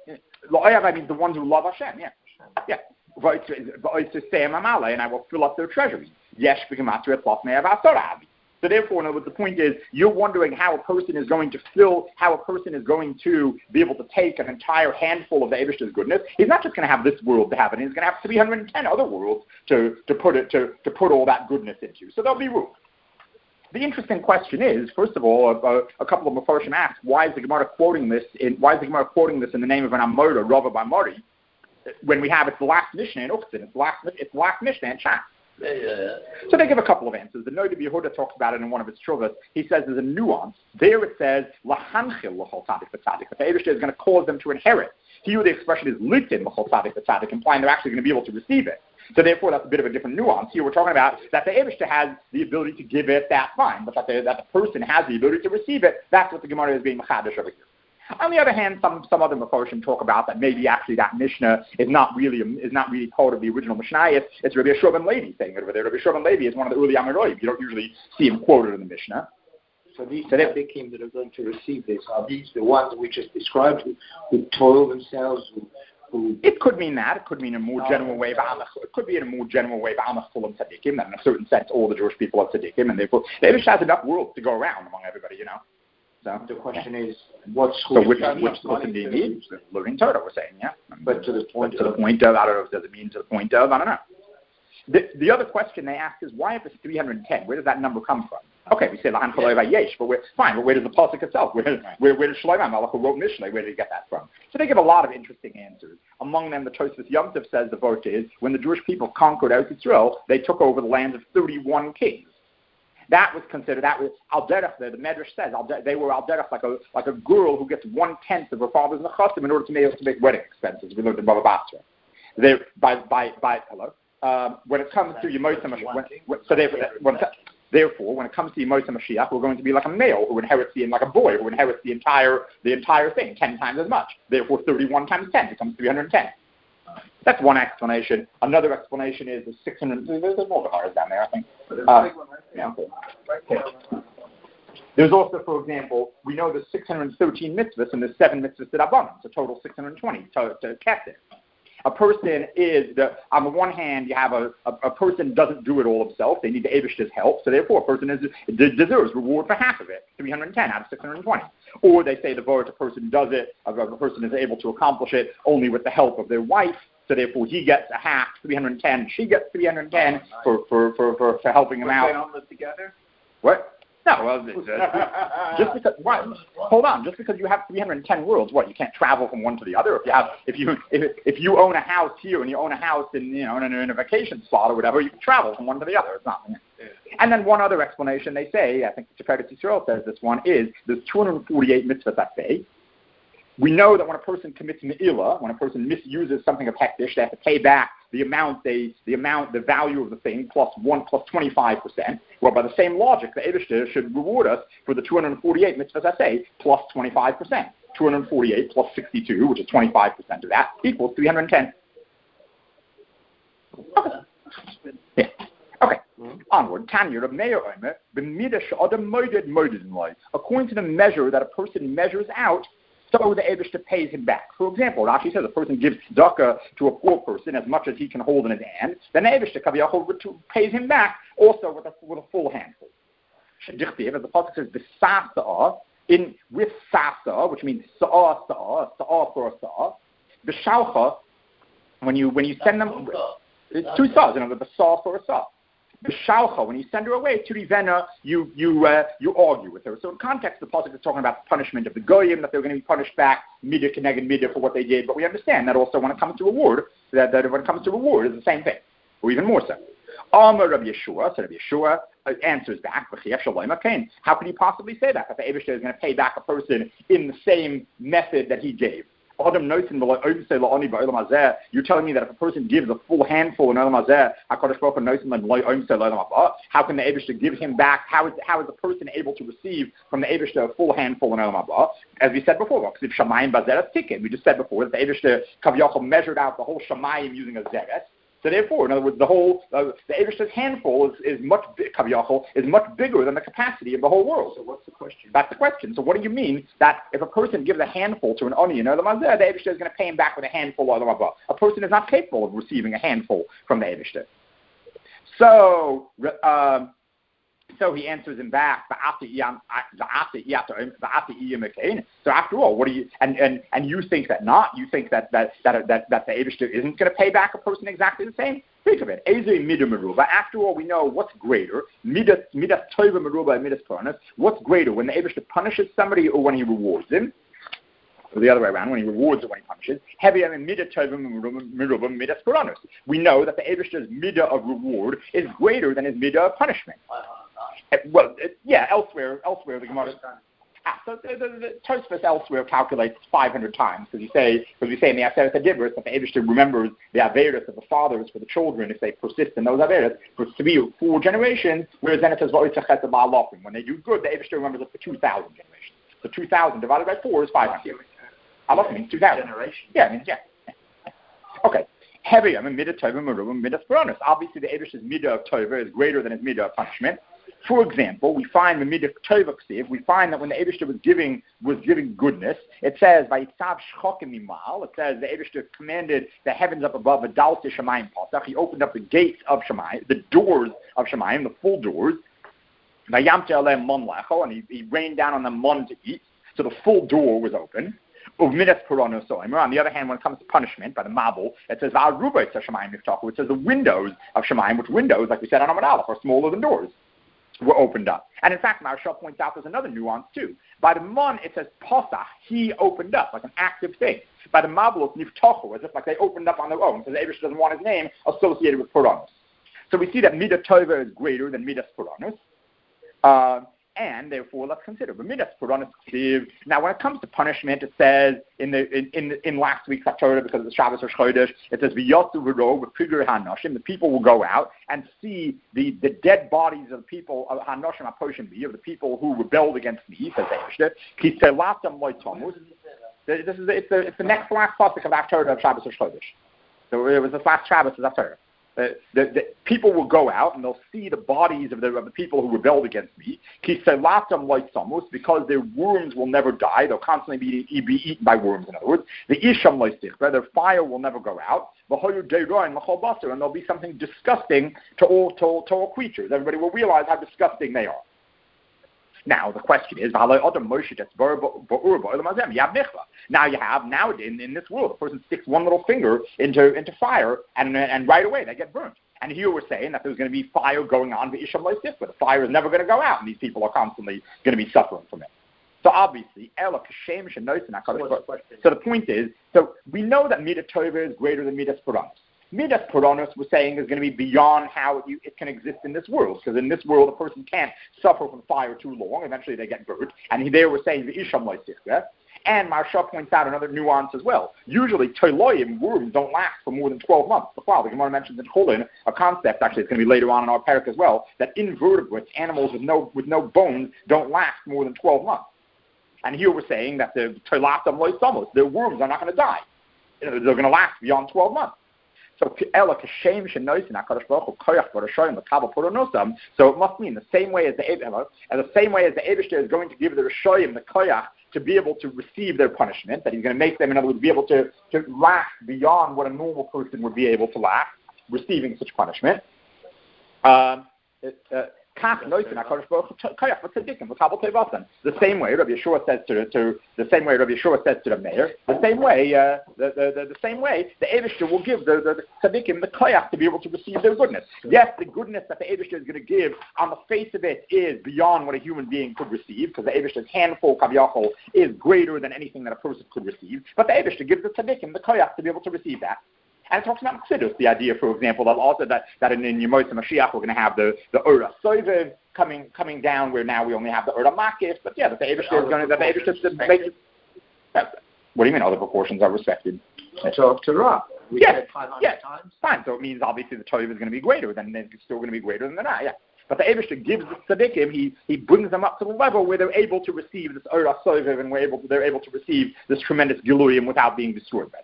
A: I mean the ones who love Hashem. Yeah, yeah. But it's with them amale, and I will fill up their treasuries. Yesh gemacht with plus me'avasoravi. So therefore, in other words, the point is, you're wondering how a person is going to fill, how a person is going to be able to take an entire handful of the Eibishter's goodness. He's not just going to have this world to have it; he's going to have three hundred ten other worlds to, to put it to, to put all that goodness into. So there'll be rules. The interesting question is, first of all, a, a couple of Mefarshim ask, why is the Gemara quoting this? In, why is the Gemara quoting this in the name of an Amora, Rava by Mori, when we have it's the last Mishnah in Uktzin, it's the last it's the last Mishnah in Shas.
E: Yeah, yeah, yeah.
A: So they give a couple of answers. The Noda Yehuda talks about it in one of his Shuvas. He says there's a nuance. There it says, Lahanchil l'chol tzadik v'tzadik. The Eibishter is going to cause them to inherit. Here the expression is litin l'chol tzadik v'tzadik, implying they're actually going to be able to receive it. So therefore that's a bit of a different nuance. Here we're talking about that the Eibishter has the ability to give it, that's fine. But that the, that the person has the ability to receive it, that's what the Gemara is being machadash over here. On the other hand, some some other Mefarshim talk about that maybe actually that Mishnah is not really is not really part of the original Mishnayos. It's Rabbi Yeshua ben Levi saying it over there. Rabbi Yeshua ben Levi is one of the early Amoraim. You don't usually see him quoted in the Mishnah.
B: So these so tzaddikim that are going to receive this, are these the ones we just described who, who toil themselves? Who, who
A: it could mean that. It could mean in a more general way. It could be in a more general way. Full tzaddikim, that in a certain sense all the Jewish people are tzaddikim, and therefore the Eibush has enough worlds to go around among everybody. You know. So
B: the question is, what
A: so which which person do you need? Learning Torah, we're saying, yeah.
B: But to the point,
A: to the point of, I don't know, does it mean to the point of, I don't know. The, the other question they ask is, why if it's three hundred ten? Where does that number come from? Okay, we say Lahan Chaloi Yesh, but we're fine. But where does the pasuk itself? Where where, where does Shlomo Malach, who wrote Mishnah, where did he get that from? So they give a lot of interesting answers. Among them, the Tosfos Yom Tov says the vote is when the Jewish people conquered Eretz Yisrael, they took over the land of thirty-one kings. That was considered, that was Al-Derech, the, the Medrash says, they were Al-Derech, like a, like a girl who gets one-tenth of her father's nechasim in order to be able to make wedding expenses. We learned in Baba Basra. They, by, by, by, hello? Um, when it comes to Yemotza Mashiach, so therefore, when, therefore, when it comes to Yemotza Mashiach, we're going to be like a male who inherits the, like a boy who inherits the entire, the entire thing, ten times as much. Therefore, thirty-one times ten becomes three hundred ten. That's one explanation. Another explanation is the six hundred. There's more Gaharas down there, I think. Uh, yeah, okay. There's also, for example, we know there's six hundred thirteen mitzvahs and there's seven mitzvahs that are It's a total six hundred twenty to, to catch it. A person is, the, on the one hand, you have a, a, a person doesn't do it all himself. They need the Eibishter's help. So therefore, a person is, deserves reward for half of it, three hundred ten out of six hundred twenty. Or they say the vote, a person does it, a, a person is able to accomplish it only with the help of their wife. So therefore, he gets a half, three hundred ten. She gets three hundred ten oh, nice. for, for, for, for, for helping him out.
C: They don't live together?
A: What? No, well, uh, just because. Why? Hold on. Just because you have three hundred ten worlds, what? You can't travel from one to the other. If you have, if you, if, if you own a house here and you own a house in, you know, in a, in a vacation spot or whatever, you can travel from one to the other. It's not. Yeah. And then one other explanation they say, I think Tiferet Yisrael says this one is there's two hundred forty-eight mitzvahs that say. We know that when a person commits me'ilah, when a person misuses something of hektish, they have to pay back the amount they, the amount, the value of the thing plus one plus twenty-five percent. Well, by the same logic, the Eibishter should reward us for the two hundred forty-eight mitzvahs I say plus twenty-five percent. two hundred forty-eight plus sixty-two, which is twenty-five percent of that, equals three hundred ten. Okay. Yeah. Okay. Mm-hmm. Onward. Tanya, according to the measure that a person measures out, so the Eibishter pays him back. For example, Rashi says a person gives tzedakah to a poor person as much as he can hold in his hand, then the Eibishter Kaviyachol pays him back also with a, with a full handful. Shedichtiv, as the pasuk says, b'sasa'ah, in with sasa, which means sa'ah sa'ah, sa'ah for a sa'ah. B'shalcha, when you when you send them, it's two sa'ahs, you know, the sa'ah for a sa'ah. B'shalcha, when you send her away, to Rivena, you you uh, you argue with her. So in context, the pasuk is talking about the punishment of the goyim, that they're going to be punished back, midah keneged midah for what they did. But we understand that also when it comes to reward, that, that when it comes to reward, is the same thing, or even more so. Amar Rabbi Yeshua, so Rabbi Yeshua uh, answers back, how can you possibly say that? That the Eibishter is going to pay back a person in the same method that he gave. Adam Noten below Omse La'oni Ba'olam Hazeh. You're telling me that if a person gives a full handful in Olam Hazeh, HaKadosh Baruch Hu Noten below Omse La'olam Haba, how can the Eibishter give him back? How is how is the person able to receive from the Eibishter a full handful in Olam Haba? As we said before, because if Shamayim Bazeres ticket, we just said before that the Eibishter Kaviyachol measured out the whole Shamayim using a Zeres. So therefore, in other words, the whole uh, the Eibishter's handful is, is much Kaviyachol is much bigger than the capacity of the whole world.
B: So what's the question?
A: That's the question. So what do you mean that if a person gives a handful to an onion, the Eibishter is going to pay him back with a handful of Olam? A person is not capable of receiving a handful from the Eibishter. So. Um, So he answers him back. So after all, what do you? And, and, and you think that not? You think that that that that, that the Eibishter isn't going to pay back a person exactly the same? Think of it. After all, we know what's greater. Midas midas tova meruba and midas paranas. What's greater, when the Eibishter punishes somebody or when he rewards him? Or the other way around, when he rewards or when he punishes. We know that the Eibishter's midah of reward is greater than his midah of punishment. Well, it, yeah, elsewhere, elsewhere the Gemara. Ah, so the, the, the Tosfos elsewhere calculates five hundred times because you say, because we say in the Aseret HaDibros that the Eibishter remembers the Averis of the fathers for the children if they persist in those Averis for three or four generations, whereas then it says when they do good, the Eibishter remembers it for two thousand generations. So two thousand divided by four is five hundred. Alafim means two thousand. Yeah, it means yeah. Okay. Heavy. I mean, midah tova merubah midas paranos. Obviously, the Eibishter's midah of tova is greater than his midah of punishment. For example, we find the midah tova ksiv. We find that when the Eibishter was giving was giving goodness, it says by Yitzav Shchokim Mimal. It says the Eibishter commanded the heavens up above, Adal Shemayim Pasach. He opened up the gates of Shemayim, the doors of Shemayim, the full doors. Vayamte Alem Mon Lecho, and he, he rained down on them mon to eat. So the full door was open. On the other hand, when it comes to punishment by the Mabul, it says it says the windows of Shemayim, which windows, like we said on Amud Aleph, are smaller than doors, were opened up. And in fact, Maharshal points out there's another nuance too. By the Mon, it says Pasach, he opened up, like an active thing. By the Mabul, it's Niftochu, as if like they opened up on their own, because the Eibishter doesn't want his name associated with Puranos. So we see that Midah Tova is greater than Midas Puranos. Uh, And therefore, let's consider midas puranos ksiv. Now, when it comes to punishment, it says in the in in, in last week's Torah, because of the Shabbos or Chodesh, it says v'yotu v'ro v'pigur hanoshim. The people will go out and see the, the dead bodies of the people of hanoshim aposhim bi, of the people who rebelled against me. Says Eibishter. Ki selatam loytomus. This is the, it's the it's the next last pasuk of Torah of Shabbos or Chodesh. So it was the last Shabbos of Torah. Uh, the, the people will go out and they'll see the bodies of the, of the people who rebelled against me, because their worms will never die. They'll constantly be, be eaten by worms, in other words. The isham loistichra, their fire will never go out. And there'll be something disgusting to all, to, to all creatures. Everybody will realize how disgusting they are. Now the question is, now you have now in, in this world, a person sticks one little finger into into fire, and and right away they get burnt. And here we're saying that there's going to be fire going on, but the fire is never going to go out, and these people are constantly going to be suffering from it. So obviously, so the point is, so we know that Midah Tova is greater than Midas Puranos. Midas Puranos, we're saying, is going to be beyond how it, it can exist in this world, because in this world a person can't suffer from fire too long. Eventually they get burnt. And there we're saying the Isham Loisichre. And Maharsha points out another nuance as well. Usually toiloyim, worms, don't last for more than twelve months. The Father, the Gemara mentions in Cholin a concept, actually it's going to be later on in our parak as well, that invertebrates, animals with no with no bones, don't last more than twelve months. And here we're saying that the toilatam loisamos, their worms are not going to die. You know, they're going to last beyond twelve months. So so it must mean the same way as the and the same way as the Eibishter is going to give the Rishoyim the koyach to be able to receive their punishment, that he's going to make them, in other words, be able to, to last beyond what a normal person would be able to last, receiving such punishment. Um, it, uh, the same way Rabbi Yeshua says to, to the same way Rabbi Yeshua says to the mayor, the same way uh, the, the, the, the same way the Eibishter will give the, the, the tzaddikim the koyach to be able to receive their goodness. Yes, the goodness that the Eibishter is going to give on the face of it is beyond what a human being could receive, because the Eibishter's handful kaviyachol is greater than anything that a person could receive. But the Eibishter gives the tzaddikim the koyach to be able to receive that. And it talks about Chassidus, the idea, for example, that also that, that in, in Yemot Mashiach we're going to have the the Ura Soiviv coming coming down, where now we only have the Ura Makif. But yeah, that the Eibishter is going to that the Eibishter is make What do you mean other proportions are respected?
B: It's of Torah. We
A: Yes,
B: said five hundred
A: yes,
B: times.
A: fine. So it means obviously the Torah is going to be greater, then it's still going to be greater than the Ra, yeah. But the Eibishter gives the tzaddikim, he, he brings them up to the level where they're able to receive this Ora Sovev, and we're able to, they're able to receive this tremendous Giluyim without being destroyed by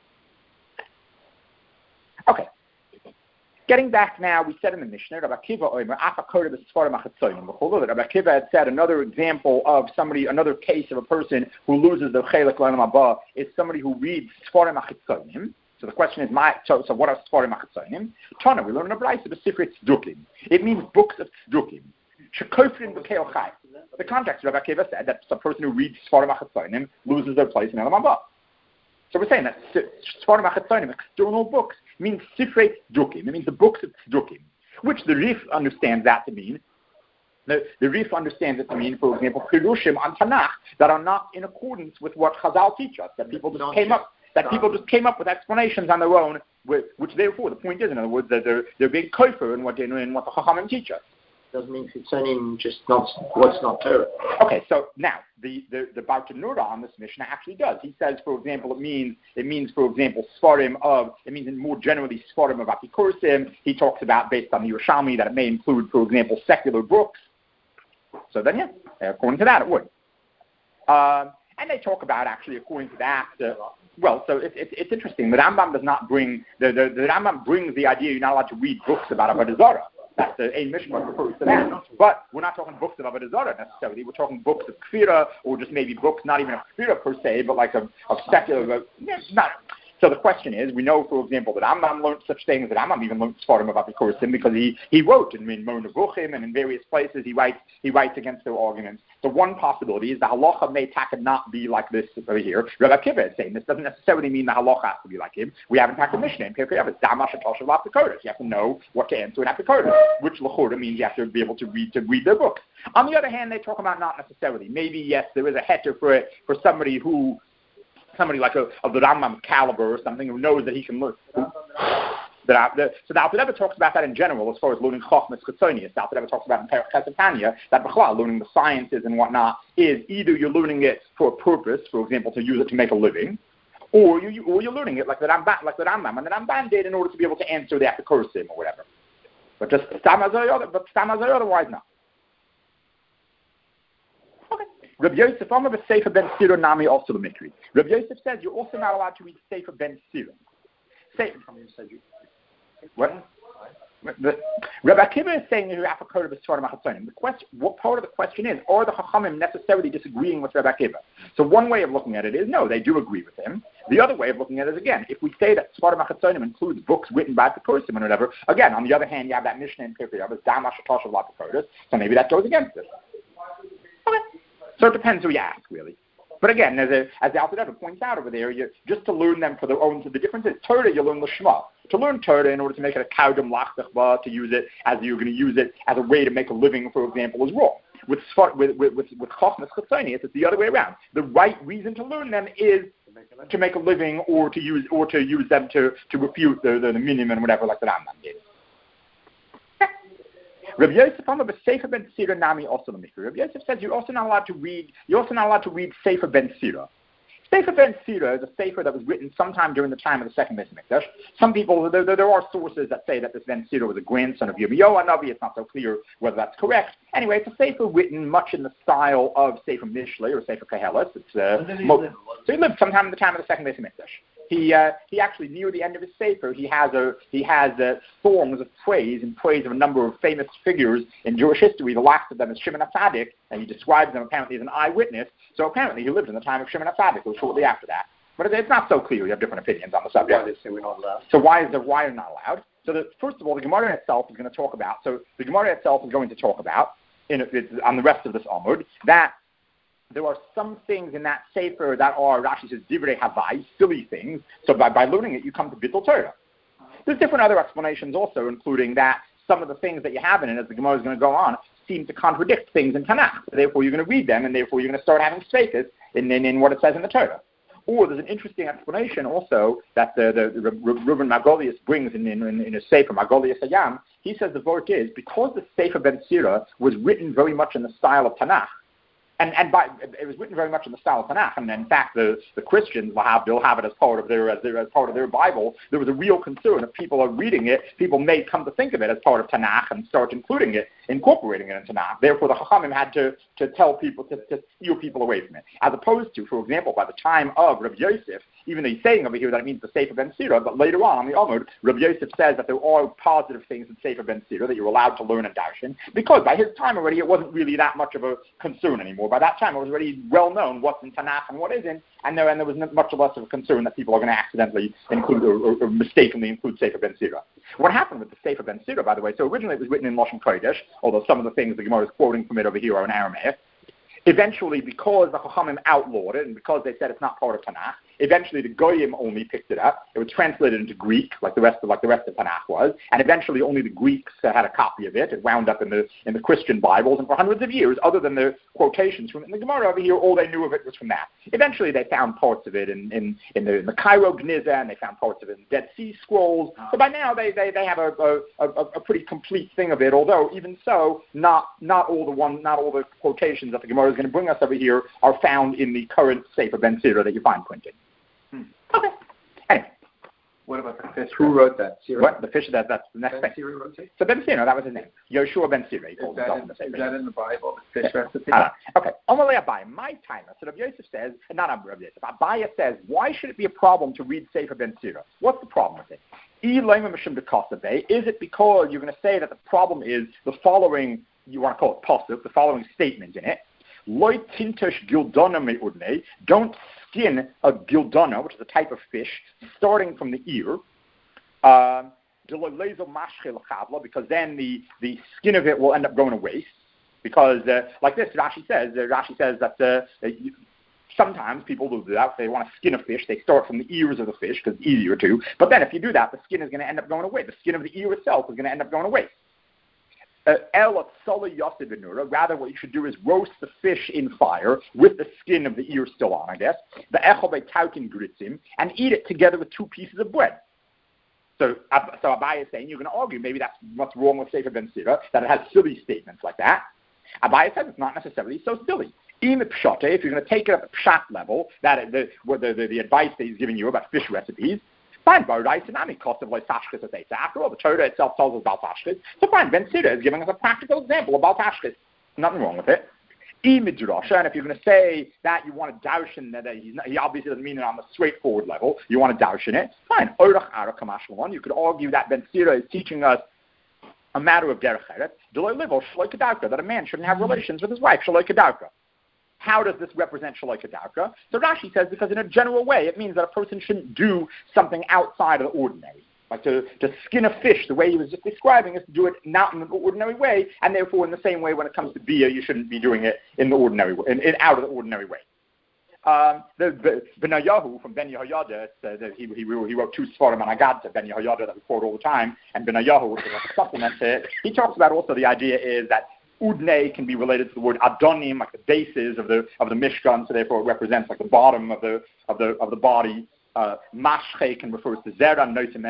A: that. Okay. Getting back now, we said in the Mishnah, Rabbi Akiva Omer, Afakoda b'Sfarim Achatzonim, that Rabbi Akiva had said another example of somebody, another case of a person who loses the Chelek L'Olam Haba is somebody who reads Sfarim Achatzonim. So the question is, my, so, so what are Sfarim Achatzonim? Tana, we learn in a Braisa the Sifrit Tzdukim. It means books of Tzdukim. Shekofrin B'Keil Chai. The context, Rabbi Akiva said that some person who reads Sfarim Achatzonim loses their place in Olam Haba. So we're saying that Sfarim Achatzonim, external books, means Sifrei Tzdukim. It means the books of Tzdukim, which the Rif understands that to mean. The, the Rif understands it to mean, for example, Pirushim on Tanakh that are not in accordance with what Chazal teach us, that people just came up, that people just came up with explanations on their own, which, which therefore, the point is, in other words, that they're, they're being kofer in what, they, in what the Chachamim teach us.
B: Doesn't mean it's only just not what's not Torah.
A: Okay, so now the the the Bartanura on this Mishnah actually does. He says, for example, it means it means for example Sfarim of it means more generally Sfarim of Apikursim. He talks about based on the Yerushalmi that it may include, for example, secular books. So then, yeah, according to that, it would. Um, and they talk about actually according to that. Uh, well, so it's it, it's interesting. The Rambam does not bring the, the the Rambam brings the idea you're not allowed to read books about Avodah Zarah. That's the Ein Mishpat refers to that. But we're not talking books of Avodah Zarah necessarily. We're talking books of Kfira, or just maybe books, not even of Kfira per se, but like of, of secular. Yeah, not. So the question is, we know, for example, that Rambam learned such things, that Rambam even learned Sfarim about Bikurim because he, he wrote in Mon Nevuchim and in various places he writes he writes against their arguments. So one possibility is the halacha may taka not be like this over here. Rabbi Akiva is saying this doesn't necessarily mean the halacha has to be like him. We have in fact a Mishnah in Pirkei Avos, Damash Atoshav Apikoros. You have to know what to answer in Apikoros, which l'chora means you have to be able to read to read their books. On the other hand, they talk about not necessarily. Maybe yes, there is a heter for it for somebody who. Somebody like a, of the Rambam caliber or something who knows that he can learn. That, the, so the Alter Rebbe talks about that in general as far as learning Chochmas Chetzonius. The Alter Rebbe talks about in Perek Chesed Tanya that B'chlal, learning the sciences and whatnot, is either you're learning it for a purpose, for example, to use it to make a living, or, you, or you're learning it like the Rambam, like the Rambam and the Ramban did in order to be able to answer the Apikorim or whatever. But just Stamazay, but Stamazay otherwise not. Rabbi Yosef, I'm of a Sefer Ben Sira Nami also the Mikri. Rabbi Yosef says you're also not allowed to read Sefer Ben Sira. Sefer. What? The, Rabbi Akiva is saying that you have to go to the Sfarim Achatzonim. The question, what part of the question is, are the Chachamim necessarily disagreeing with Rabbi Akiva? So one way of looking at it is, no, they do agree with him. The other way of looking at it is, again, if we say that Sfarim Achatzonim includes books written by Apikoros and whatever, again, on the other hand, you have that Mishnah in Pirkei Avos, Damash Atoshav Apikoros, so maybe that goes against it. Okay. So it depends who you ask, really. But again, as, a, as the Alter Rebbe points out over there, you, just to learn them for their own, so the difference is Torah, you learn Lishma. To learn Torah in order to make it a kaudam lachbechba, to use it as you're going to use it as a way to make a living, for example, is wrong. With with with with, with Chochmas Chetzonius, it's the other way around. The right reason to learn them is to make a living, or to use or to use them to, to refute the, the, the minimum and whatever, like the Rambam did. Rabbi Yosef, I'm a Sefer Ben Sira Nami also the Mikri. Rabbi Yosef says you're also not allowed to read. You're also not allowed to read Sefer Ben Sira. Sefer Ben Sira is a sefer that was written sometime during the time of the second Beis Mikdash. Some people, there, there, there are sources that say that this Ben Sira was a grandson of Yirmiyahu Hanavi. It's not so clear whether that's correct. Anyway, it's a sefer written much in the style of Sefer Mishlei or Sefer Kehelis. It's uh, mo- so he lived sometime in the time of the second Beis Mikdash. He uh, he actually near the end of his sefer he has a he has uh, songs of praise and praise of a number of famous figures in Jewish history. The last of them is Shimon HaTzadik, and he describes them apparently as an eyewitness. So apparently he lived in the time of Shimon HaTzadik, or shortly after that. But it's not so clear. You have different opinions on the subject.
B: Why they say we're not allowed?
A: So why is the why are not allowed? So the, first of all, the Gemara itself is going to talk about. So the Gemara itself is going to talk about in it's on the rest of this Amud that. There are some things in that sefer that are, Rashi says, divrei havai, silly things. So by, by learning it, you come to bittul Torah. There's different other explanations also, including that some of the things that you have in it, as the Gemara is going to go on, seem to contradict things in Tanakh. Therefore, you're going to read them, and therefore you're going to start having sfeikus in, in, in what it says in the Torah. Or there's an interesting explanation also that the, the, the Reuben Magolius brings in, in, in a sefer, Magolius Hayam. He says the word is, because the sefer Ben Sira was written very much in the style of Tanakh, And and by, it was written very much in the style of Tanakh, and in fact, the, the Christians will have they'll have it as part of their as their as part of their Bible. There was a real concern if people are reading it, people may come to think of it as part of Tanakh and start including it, incorporating it in Tanakh. Therefore, the Chachamim had to, to tell people to, to steer people away from it, as opposed to, for example, by the time of Rabbi Yosef, even though he's saying over here that it means the Sefer Ben Sira, but later on on the Amud, Rabbi Yosef says that there are positive things in Sefer Ben Sira that you're allowed to learn in Darshan, because by his time already it wasn't really that much of a concern anymore. By that time it was already well known what's in Tanakh and what isn't, and there, and there was much less of a concern that people are going to accidentally include or, or, or mistakenly include Sefer Ben Sira. What happened with the Sefer Ben Sira, by the way, so originally it was written in Lashon Kodesh, although some of the things the Gemara is quoting from it over here are in Aramaic. Eventually, because the Chachamim outlawed it, and because they said it's not part of Tanakh, eventually the Goyim only picked it up. It was translated into Greek, like the rest of like the rest of Tanakh was, and eventually only the Greeks uh, had a copy of it. It wound up in the in the Christian Bibles, and for hundreds of years, other than the quotations from it in the Gemara over here, all they knew of it was from that. Eventually, they found parts of it in in, in, the, in the Cairo Gniza, and they found parts of it in Dead Sea Scrolls. So by now, they they, they have a, a, a, a pretty complete thing of it. Although even so, not not all the one not all the quotations that the Gemara is going to bring us over here are found in the current Sefer Ben Sira that you find printed. Hmm. Okay. Anyway.
C: What about the fish?
B: Who wrote that? Sira?
A: What? The fish, that, that's the next
B: Ben
A: thing.
B: Sira wrote it?
A: So Ben Sira, that was his name. Yoshua Ben Sira, he called
C: Is, that
A: himself
C: in,
A: in the Sefer.
C: is that in the Bible, the fish
A: Yeah.
C: recipe?
A: Uh, okay. Amalei Abai, my timer. So Rabbi Yosef says, not Rabbi Yosef, Abaya says, why should it be a problem to read Sefer Ben Sira? What's the problem with it? Is it because you're going to say that the problem is the following, you want to call it pasuk, the following statement in it? Loi tintosh gildona me'udne, don't skin a gildona, which is a type of fish, starting from the ear, um, because then the, the skin of it will end up going to waste. Because, uh, like this, Rashi says, uh, Rashi says that uh, you, sometimes people will do that. If they want to skin a fish, they start from the ears of the fish because it's easier to. But then if you do that, the skin is going to end up going away. The skin of the ear itself is going to end up going away. Uh, rather, what you should do is roast the fish in fire with the skin of the ear still on, I guess, the echol be'taukin gritzim, and eat it together with two pieces of bread. So, so Abai is saying you're going to argue maybe that's what's wrong with Sefer Ben Sira, that it has silly statements like that. Abai says it's not necessarily so silly. Even pshat, if you're going to take it at the pshat level, that the, the, the, the advice that he's giving you about fish recipes, fine, Bodai Tsunami cost of like Tashkis as they say. After all, the Torah itself tells us about Tashkis. So fine, Ben Sira is giving us a practical example about Tashkis. Nothing wrong with it. And if you're going to say that you want to darshan that he's not, he obviously doesn't mean it on the straightforward level, you want to darshan it, fine. You could argue that Ben Sira is teaching us a matter of derech eret, that a man shouldn't have relations with his wife. How does this represent Shaloi Kedarka? So Rashi says because in a general way it means that a person shouldn't do something outside of the ordinary. Like to, to skin a fish, the way he was just describing, is to do it not in an ordinary way, and therefore in the same way when it comes to bia, you shouldn't be doing it in the ordinary way, in, in out of the ordinary way. Um, the, the Benayahu from Ben Yehoyada, uh, he, he, he wrote two Sfarim on Agad, Ben Yehoyada that we quote all the time, and Benayahu, which is like a supplement to it. He talks about also the idea is that Udne can be related to the word Adonim, like the bases of the of the Mishkan, so therefore it represents like the bottom of the of the of the body. Uh, Mashche can refer to Zera,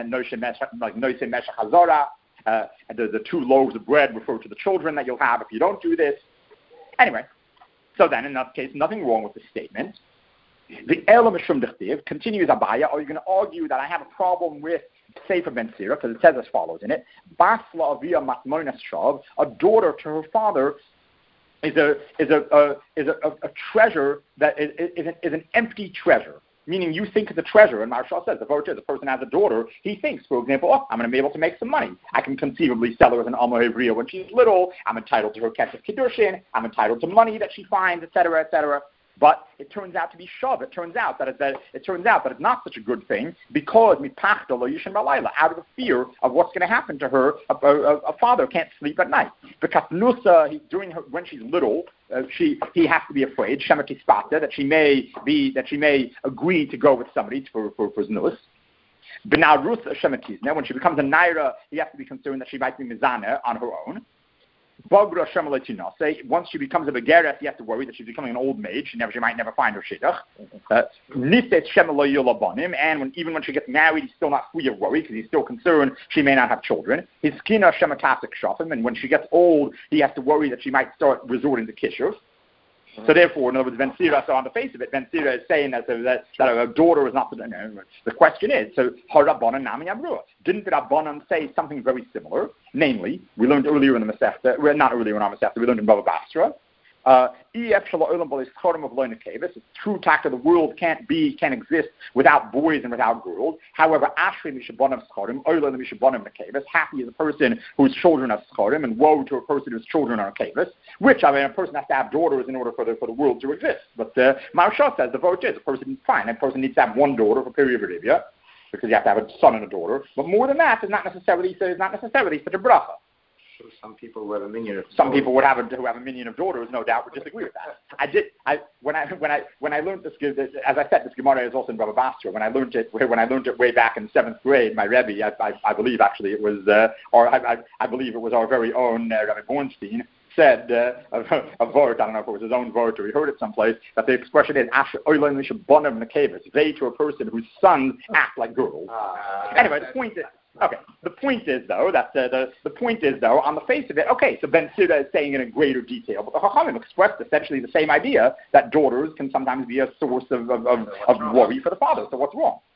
A: like Noise Mesha Hazora. Uh, and the, the two loaves of bread refer to the children that you'll have if you don't do this. Anyway, so then in that case, nothing wrong with the statement. The Elam Mishum Dechtiv continues Abaya. Are you going to argue that I have a problem with Sefer Ben Sira, because it says as follows in it: Basla Avia Matmonas Shav, a daughter to her father is a is a, a is a, a treasure that is, is, an, is an empty treasure. Meaning you think it's a treasure, and Marshall says, the vote is, the person has a daughter, he thinks, for example, oh, I'm going to be able to make some money. I can conceivably sell her as an Alma Hevriya when she's little, I'm entitled to her Kesef Kiddushin, I'm entitled to money that she finds, et cetera, et cetera. But it turns out to be shav. It turns out that it, that it turns out that it's not such a good thing because mipachta lo yishin balayla, out of the fear of what's going to happen to her. A, a, a father can't sleep at night because nusa he, during her, when she's little, uh, she he has to be afraid shemakispata that she may be that she may agree to go with somebody for for, for znus. Benarus shemakizna, when she becomes a naira, he has to be concerned that she might be mizana on her own. Bagra Shemaletina. Say once she becomes a begeret, you have to worry that she's becoming an old maid. She never, she might never find her shidduch. Niset Shemaloyulabanim, and when even when she gets married, he's still not free of worry because he's still concerned she may not have children. His skina Shematasik Shafim, and when she gets old, he has to worry that she might start resorting to kishur. So therefore, in other words, Ben Sira, so on the face of it, Ben Sira is saying that, that, that a daughter is not the... No, the question is, so, Harabanan Nami Abrua. Didn't the Rabbanan say something very similar? Namely, we learned earlier in the Masechta, well, not earlier in our Masechta, we learned in Baba Basra, Uh, it's true fact that the world can't be, can't exist without boys and without girls. However, happy is a person whose children are schorim, and woe to a person whose children are kavis, which, I mean, a person has to have daughters in order for the, for the world to exist. But uh, Maharsha says the vote is a person, fine, a person needs to have one daughter for period of Arabia, because you have to have a son and a daughter. But more than that, is not necessarily, is not necessarily such a bracha.
B: So some people who have a minion of
A: some people would have a, who have a minion of daughters, no doubt, would disagree with that. I did. I when I when I when I learned this, as I said, this Gemara is also in Baba Basra. When I learned it, when I learned it way back in seventh grade, my Rebbe, I, I, I believe actually it was, uh, or I, I, I believe it was our very own uh, Rabbi Bornstein, said uh, a, a vort, I don't know if it was his own vort or he heard it someplace, that the expression is Asher Oilan Mishabonim Nekavis, they to a person whose sons act like girls. Uh, anyway, the point is. Okay. The point is, though, that uh, the the point is, though, on the face of it, okay. So Ben Sira is saying it in greater detail, but the Chachamim expressed essentially the same idea that daughters can sometimes be a source of of, of, of worry for the father. So what's wrong?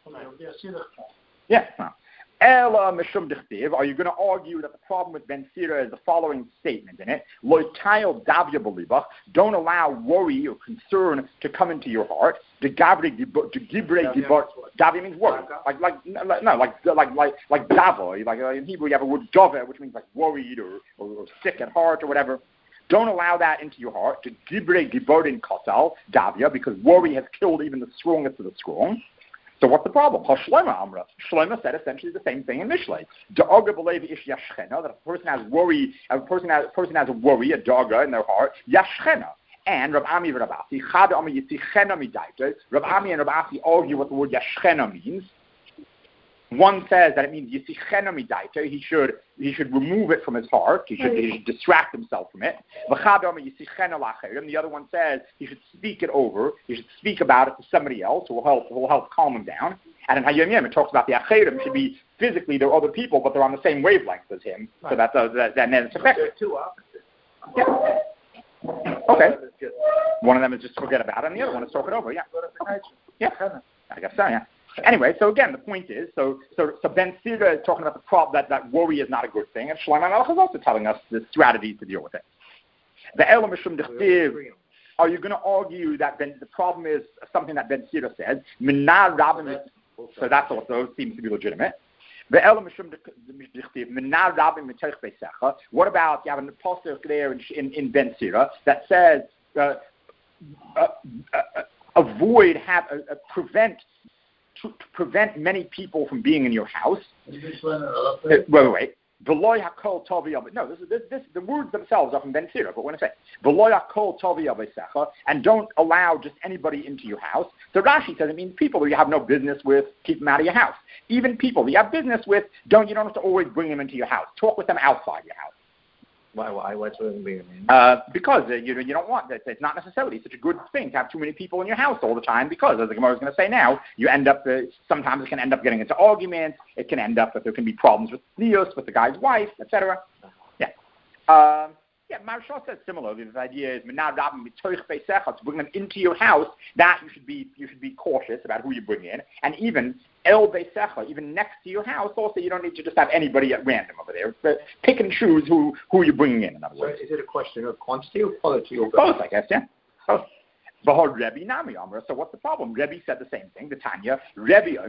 A: Yeah. No. Ela Mishum Dichtiv, are you going to argue that the problem with Ben Sira is the following statement in it? Loitayel Davya Belibach, don't allow worry or concern to come into your heart. The Gabri Gibre Gibar, Davya means worry. Like, like, no, like, like, like, like Davo. Like, in Hebrew you have a word Dove, which means like worried or, or, or sick at heart or whatever. Don't allow that into your heart. The Gibre Giborin Kotal, Davya, because worry has killed even the strongest of the strong. So what's the problem? Shlomo Amra. Shlomo said essentially the same thing in Mishlei. Da'aga b'lev ish yashchena, that a person has worry, a person has, a person has a worry, a daga in their heart, yashchena. And Rav Ami and Rav Asi, Chad Ami Yitzichena Midaita, Rav Ami and Rav Asi argue what the word yashchena means. One says that it means Yitzichena Midaita, he should he should remove it from his heart, he should, he should distract himself from it. The other one says he should speak it over, he should speak about it to somebody else who will help who will help calm him down. And in Hayom Yom it talks about the Acherim should be physically they're other people, but they're on the same wavelength as him. So that's uh, that, that, and then it's effective.
C: Two opposites.
A: Yeah. Okay. One of them is just forget about it, and the other one is talk it over. Yeah. Okay. Yeah. I guess so. Yeah. Anyway, so again, the point is, so so, so Ben Sira is talking about the problem that, that worry is not a good thing, and Shlomo Melech is also telling us the strategies to deal with it. The Elam Mishum Dechtiv, are you going to argue that Ben, the problem is something that Ben Sira said? Minna Rabim, so that also seems to be legitimate. The Elam Mishum Dechtiv, Minna Rabim Mitech Beisecha. What about you have an apostle there in, in, in Ben Sira that says uh, uh, uh, avoid, have, uh, uh, prevent. To, to prevent many people from being in your house. Uh, wait, wait, wait. V'lo hakol tovi yav. No, this is this, this. The words themselves are from Ben Sira, but when I say v'lo hakol tovi yavesecha, and don't allow just anybody into your house. So Rashi says it means people that you have no business with, keep them out of your house. Even people that you have business with, don't you don't have to always bring them into your house. Talk with them outside your house.
C: Why? Why? What's what being mean?
A: Uh, because uh, you you don't want that. It's not necessarily such a good thing to have too many people in your house all the time. Because as the Gemara is going to say now, you end up uh, sometimes it can end up getting into arguments. It can end up that there can be problems with Theos, with the guy's wife, et cetera. Yeah. Um, yeah, Maharsha says similarly. The idea is to bring them into your house. That you should be you should be cautious about who you bring in, and even el beisecha, even next to your house. Also, you don't need to just have anybody at random over there. But pick and choose who who you're bringing in. In other words,
B: so is it a question of quantity or quality? Or
A: both, I guess. Yeah. Both. Rebbe Nami Amra. So what's the problem? Rebbe said the same thing. The Tanya. Rebbe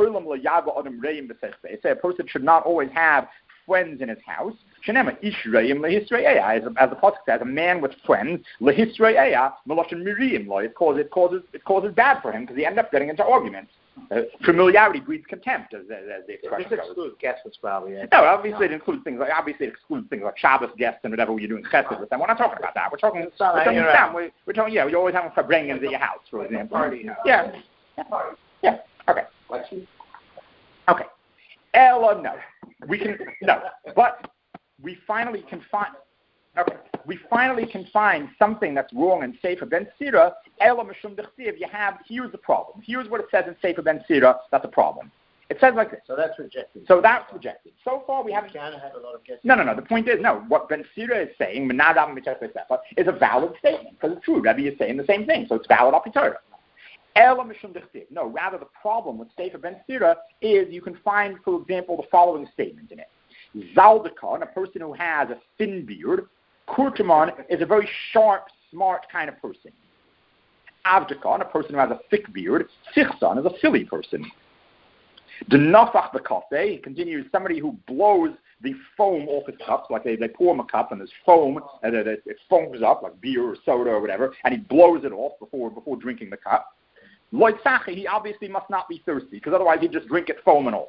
A: say a person should not always have friends in his house. As, as the pasuk says, a man with friends, it causes it causes it causes bad for him because he ends up getting into arguments. Uh, familiarity breeds contempt, as, as the expression
C: goes. This excludes guests, probably. Yeah.
A: No, obviously it includes things like obviously it excludes things like Shabbos guests and whatever you're doing chesed with them. We're not talking about that. We're talking. We're talking, right. we're, we're talking. Yeah, you're always having farbrengens at your house, for example.
B: Party,
A: yeah. Yeah. Yeah. Okay. Okay. Ella, no. We can no, but we finally can find. Okay, we finally can find something that's wrong in Sefer Ben Sira. Ella Mishum Dechtiv. You have here's the problem. Here's what it says in Sefer Ben Sira. That's a problem. It says like this.
E: So that's rejected.
A: So that's rejected. So far we haven't.
E: Can have a lot of guesses.
A: No, no, no. The point is, no. What Ben Sira is saying, is a valid statement because it's true. Rebbe is saying the same thing, so it's valid up Torah. No, rather the problem with Sefer Ben Sira is you can find, for example, the following statement in it. Zaldikon, a person who has a thin beard. Kurtamon is a very sharp, smart kind of person. Avdikon, a person who has a thick beard. Sichson is a silly person. The Nafach B'Kafeh, he continues, somebody who blows the foam off his cups, like they, they pour him a cup and there's foam, and it, it foams up, like beer or soda or whatever, and he blows it off before before drinking the cup. Loit Sachi, he obviously must not be thirsty, because otherwise he'd just drink it foam and all.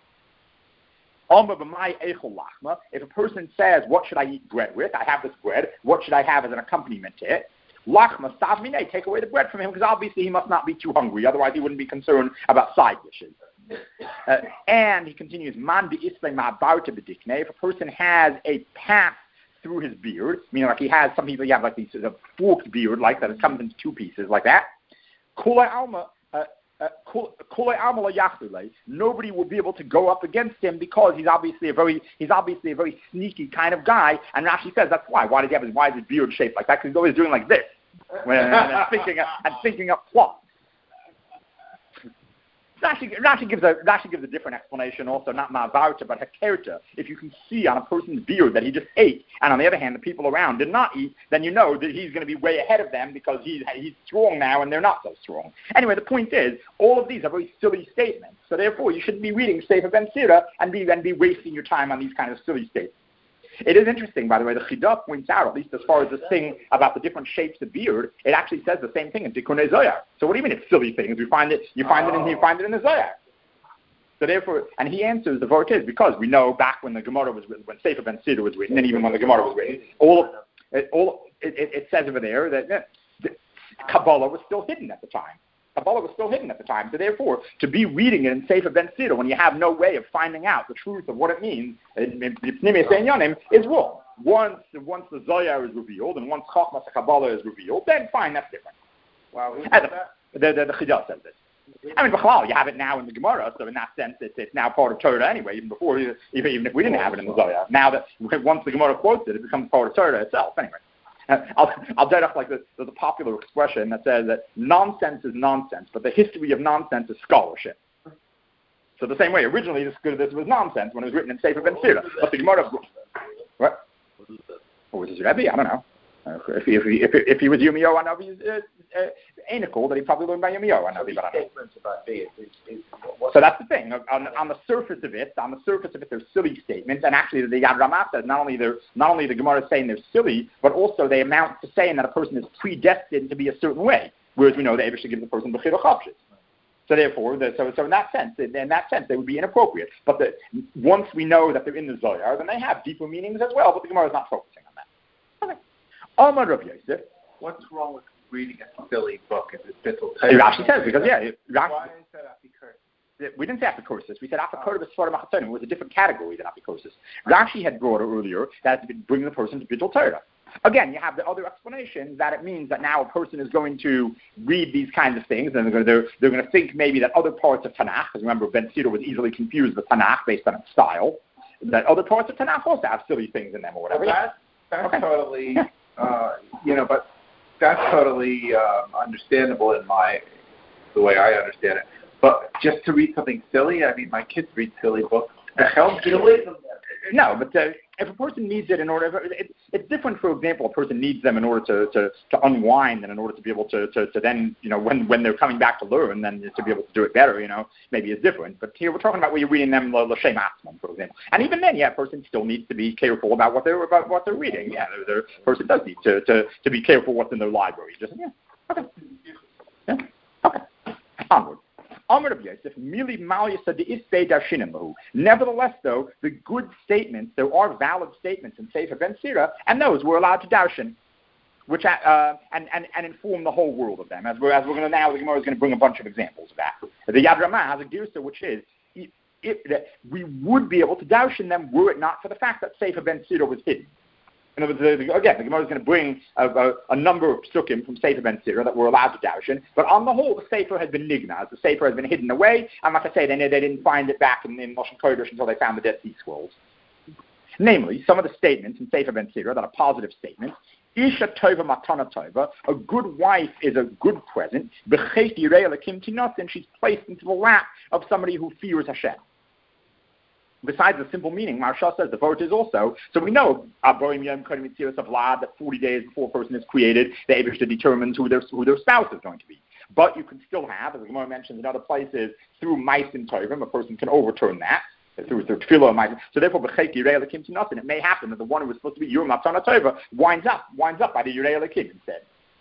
A: If a person says, what should I eat bread with? I have this bread. What should I have as an accompaniment to it? Lachma, stavmine, take away the bread from him, because obviously he must not be too hungry. Otherwise he wouldn't be concerned about side dishes. Uh, and he continues, man if a person has a path through his beard, meaning like he has, some people you have like these a forked beard like that, it comes into two pieces like that. Kula alma, uh, uh, nobody will be able to go up against him because he's obviously a very he's obviously a very sneaky kind of guy. And Rashi says that's why. Why does he have his why is his beard shaped like that? Because he's always doing like this when, and, and thinking and thinking up plots. Rashi, Rashi gives a Rashi gives a different explanation also, not ma'avarta, but hakerta. If you can see on a person's beard that he just ate, and on the other hand the people around did not eat, then you know that he's going to be way ahead of them because he's he's strong now and they're not so strong. Anyway, the point is, all of these are very silly statements. So therefore, you shouldn't be reading Sefer Ben Sira and be and be wasting your time on these kind of silly statements. It is interesting, by the way, the Chidah points out, at least as far as this thing about the different shapes of beard, it actually says the same thing in Tikkunei Zohar. So what do you mean it's silly things? You find it, you find oh. it in you find it in the Zohar. So therefore, and he answers the vort is because we know back when the Gemara was written, when Sefer Ben Sira was written, and even when the Gemara was written, all it, all it, it, it says over there that yeah, the Kabbalah was still hidden at the time. Kabbalah was still hidden at the time. So therefore, to be reading it in Sefer Ben Sira when you have no way of finding out the truth of what it means, is wrong. Once, once the Zohar is revealed, and once Chachmas Kabbalah is revealed, then fine, that's different.
C: Wow, who
A: said that? The, the, the Chidah says this. I mean, B'chalal, you have it now in the Gemara, so in that sense, it's, it's now part of Torah anyway, even before, even, even if we didn't have it in the Zohar. Now that, once the Gemara quotes it, it becomes part of Torah itself, anyway. Uh, I'll, I'll tell you like this, there's a popular expression that says that nonsense is nonsense, but the history of nonsense is scholarship. So the same way, originally this, this was nonsense when it was written in Sefer Ben Sira, but the Gemara, what? What was his Rebbe? I don't know. Uh, if, he, if, he, if, he, if he was Yirmiyahu Hanavi, uh, uh, Einikel, that he probably learned by Yirmiyahu Hanavi. But I don't know. So that's the thing. On, on the surface of it, on the surface of it, they're silly statements, and actually the Yad Ramah says not only they're not only the Gemara is saying they're silly, but also they amount to saying that a person is predestined to be a certain way, whereas we know the Eibusha gives the person b'chira chapshis. So therefore, the, so, so in that sense, in that sense, they would be inappropriate. But the, once we know that they're in the Zohar, then they have deeper meanings as well. But the Gemara is not focusing on that. Okay. Amar Rav Yosef.
C: What's wrong with reading a silly book if it's Bittul
A: Torah? Rashi says because yeah, it, Rashi,
C: why is that apikoros?
A: We didn't say apikoros. We said apikoros Sfarim Achatonim. It was a different category than apikoros. Rashi had brought it earlier that it's bringing the person to Bittul Torah. Again, you have the other explanation that it means that now a person is going to read these kinds of things, and they're going to, they're, they're going to think maybe that other parts of Tanakh, because remember Ben Sira was easily confused with Tanakh based on its style, that other parts of Tanakh also have silly things in them or whatever.
C: Well, that, that's
A: okay.
C: totally, uh, you know, but that's totally um, understandable in my, the way I understand it. But just to read something silly, I mean, my kids read silly books. The hell silly?
A: No, but uh, if a person needs it in order, it, it's different. For example, a person needs them in order to, to, to unwind and in order to be able to, to, to then, you know, when, when they're coming back to learn, then to be able to do it better, you know, maybe it's different. But here we're talking about where you're reading them l'shem atzmon, for example. And even then, yeah, a person still needs to be careful about what they're about what they're reading. Yeah, the person does need to, to, to be careful what's in their library. Just yeah, okay, yeah, okay, onward. Nevertheless, though, the good statements, there are valid statements in Sefer Ben Sira, and those we're allowed to darshan, which uh, and, and, and inform the whole world of them. As we're, as we're going to now, the Gemara is going to bring a bunch of examples of that. The Yad Ramah has a girsa, which is it, it, that we would be able to darshan them were it not for the fact that Sefer Ben Sira was hidden. In other words, again, the Gemara is going to bring a, a, a number of psukim from Sefer Ben Sira that were allowed to darshan, but on the whole, the Sefer has been nignaz. The Sefer has been hidden away, and like I say, they, they didn't find it back in, in Lashon Kodesh until they found the Dead Sea Scrolls. Namely, some of the statements in Sefer Ben Sira that are positive statements. Isha tova matana tova. A good wife is a good present. B'chet yirei Elokim tinot, and she's placed into the lap of somebody who fears Hashem. Besides the simple meaning, Maharsha says the vote is also. So we know Aboim Yom Kodim Yitziras of Vlad that forty days before a person is created, the Eibishter determines who their who their spouse is going to be. But you can still have, as the Gemara mentions in other places, through Maisim Tovim, a person can overturn that. Through through tefillah and ma'asim. So therefore, b'chek yirei Elokim tinot, and it may happen that the one who was supposed to be Yom Matana Tova winds up winds up by the Yirei Elokim instead.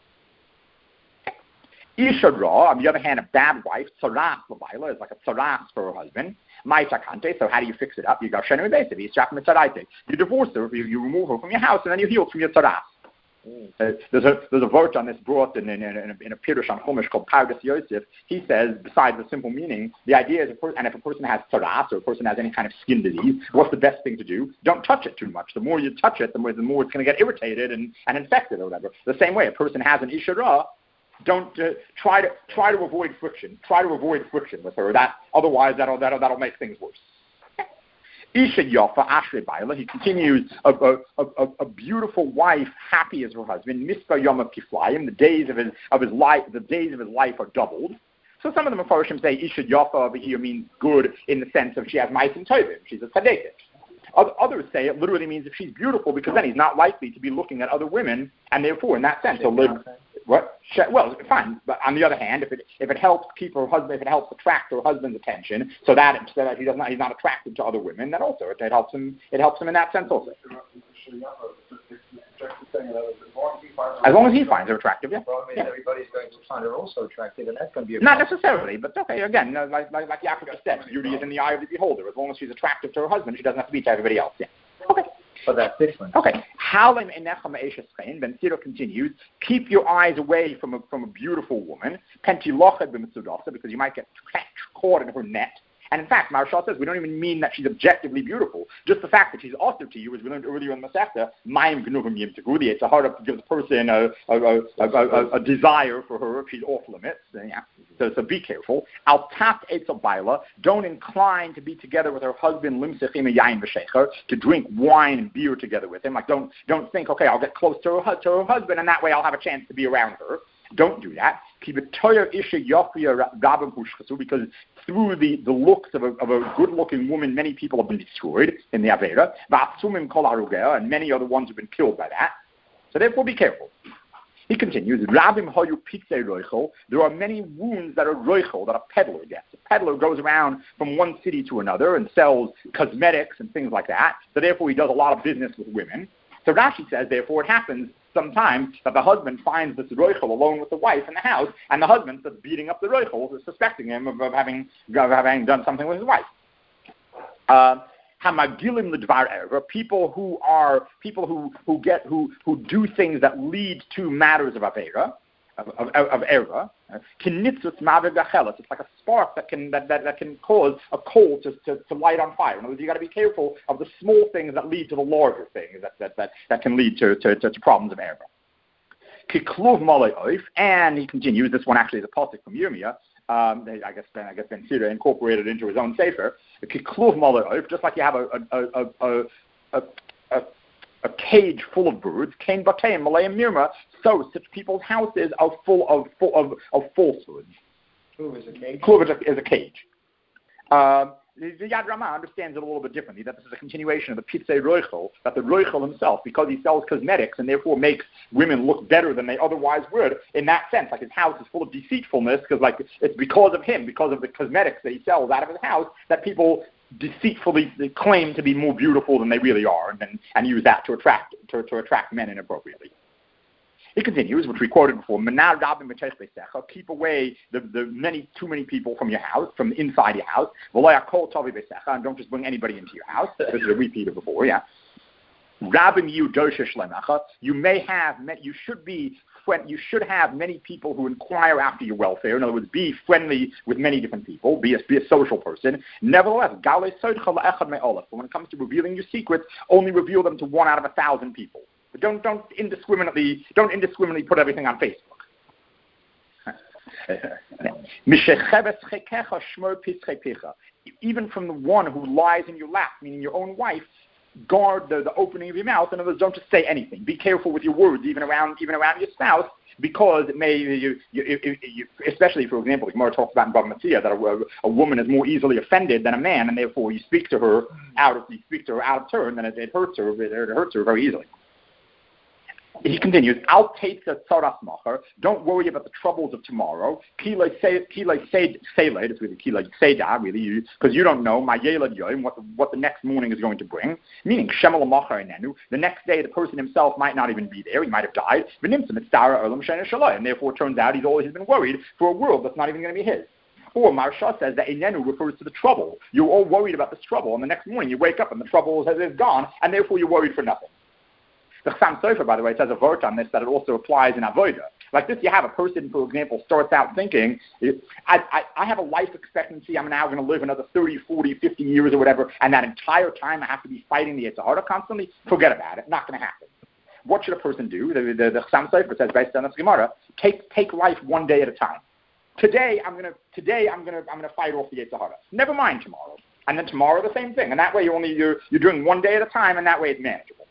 A: Isha Ra, on the other hand, a bad wife, tzaras l'bayla, is like a tzaras for her husband. Ma'isakante, so how do you fix it up? You go shenu invasive, you divorce her, you, you remove her from your house, and then you heal from your tzaras. Mm. Uh, there's a there's a verse on this brought in in, in, in, a, in a Pirush on Chumash called Pardes Yosef. He says, besides the simple meaning, the idea is, a per- and if a person has tzaras or a person has any kind of skin disease, what's the best thing to do? Don't touch it too much. The more you touch it, the more the more it's going to get irritated and, and infected or whatever. The same way, a person has an ishara, don't uh, try to try to avoid friction. Try to avoid friction with her. That otherwise that'll that'll that'll make things worse. Isha Yofa Ashrei Baila. He continues, a, a, a, a beautiful wife, happy as her husband. Mispar Yom Kiflayim. The days of his of his life, the days of his life are doubled. So some of the Mefarshim say Isha Yofa over here means good in the sense of she has Maisim Tovim. She's a tzaddiket. Others say it literally means if she's beautiful, because then he's not likely to be looking at other women, and therefore, in that sense, he'll live. What? Well, fine. But on the other hand, if it if it helps keep her husband, if it helps attract her husband's attention, so that so that he does not he's not attracted to other women, then also it, it helps him. It helps him in that sense also. As long as he finds her attractive, yeah.
B: Well, I mean,
A: yeah.
B: everybody's going to find her also attractive, and that's going to be a
A: Not
B: problem.
A: necessarily, but okay. Again, like like like Yaakov just said, beauty is in the eye of the beholder. As long as she's attractive to her husband, she doesn't have to be to everybody else. Yeah. Okay.
B: But that's different.
A: Okay. Halim enecha me'eshes chayin. Ben Sira continues. Keep your eyes away from a from a beautiful woman. Pentilochet b'mitzudasa, because you might get caught in her net. And in fact, Maharsha says we don't even mean that she's objectively beautiful. Just the fact that she's offered to you, as we learned earlier in the Masechta, mayim gnuvim yim tegudi. It's a hard to give the person a a, a, a, a, a desire for her if she's off limits. Yeah. So, so be careful. Al tap etzel baila. Don't incline to be together with her husband limsechim yayin v'shecher, to drink wine and beer together with him. Like don't don't think, okay, I'll get close to her to her husband, and that way I'll have a chance to be around her. Don't do that. Because through the, the looks of a, of a good-looking woman, many people have been destroyed in the Avera. And many other ones have been killed by that. So therefore, be careful. He continues, there are many wounds that are roichel, that a peddler gets. A peddler goes around from one city to another and sells cosmetics and things like that. So therefore, he does a lot of business with women. So Rashi says, therefore, it happens sometimes that the husband finds this roichel alone with the wife in the house, and the husband that's beating up the roichel is suspecting him of, of having of having done something with his wife. Hamagilim l'dvar erva, people who are people who who get who who do things that lead to matters of avera, of of, of erva. Kinitzut mavegachelas. It's like a spark that can that, that, that can cause a coal to, to, to light on fire. In other words, you got to be careful of the small things that lead to the larger things that that that, that can lead to, to, to, to problems of erva. Kikluv malay oif, and he continues. This one actually is a pasuk from Yirmiyah. Um, I guess I guess Ben Sira incorporated into his own sefer. Kikluv malay oif, just like you have a a a a, a, a a cage full of birds, Kain Batayim, Malay and Mirma, so such people's houses are full of full of, of falsehoods.
B: Kluv is a cage.
A: Kluv is a, is a cage. Um, the, the Yad Ramah understands it a little bit differently, that this is a continuation of the Pitzei Roichel, that the Roichel himself, because he sells cosmetics and therefore makes women look better than they otherwise would, in that sense, like his house is full of deceitfulness, because like it's because of him, because of the cosmetics that he sells out of his house, that people deceitfully claim to be more beautiful than they really are, and and, and use that to attract to, to attract men inappropriately. He continues, which we quoted before, keep away the, the many too many people from your house, from inside your house, and don't just bring anybody into your house. This is a repeat of before, yeah. You may have, you should be, you should have many people who inquire after your welfare. In other words, be friendly with many different people. Be a, be a social person. Nevertheless, when it comes to revealing your secrets, only reveal them to one out of a thousand people. But don't don't indiscriminately don't indiscriminately put everything on Facebook. Even from the one who lies in your lap, meaning your own wife, guard the, the opening of your mouth. In other words, don't just say anything. Be careful with your words, even around even around your spouse, because it may, you, you, you, you, especially, for example, Gemara talks about in Bava Metzia that a, a woman is more easily offended than a man, and therefore you speak to her out of you speak to her out of turn, then it, it hurts her. It, it hurts her very easily. He continues, I'll take the tzaras macher. Don't worry about the troubles of tomorrow. Kilei seid, it's really kilei seida, really, because you don't know my yelad yoim, what the what the next morning is going to bring. Meaning, shemal macher enenu. The next day, the person himself might not even be there. He might have died. And therefore, it turns out he's always been worried for a world that's not even going to be his. Or Marsha says that enenu refers to the trouble. You're all worried about this trouble, and the next morning you wake up and the trouble is gone, and therefore you're worried for nothing. The Chassam Sofer, by the way, says a vort on this that it also applies in avodah. Like this, you have a person, for example, starts out thinking, I, I, I have a life expectancy, I'm now going to live another thirty, forty, fifty years or whatever, and that entire time I have to be fighting the Yetzer Hara constantly. Forget about it. Not going to happen. What should a person do? The, the, the Chassam Sofer says, based on this Gemara, take take life one day at a time. Today, I'm going to today I'm going to I'm going to fight off the Yetzer Hara. Never mind tomorrow. And then tomorrow the same thing. And that way you only you're you're doing one day at a time, and that way it's manageable.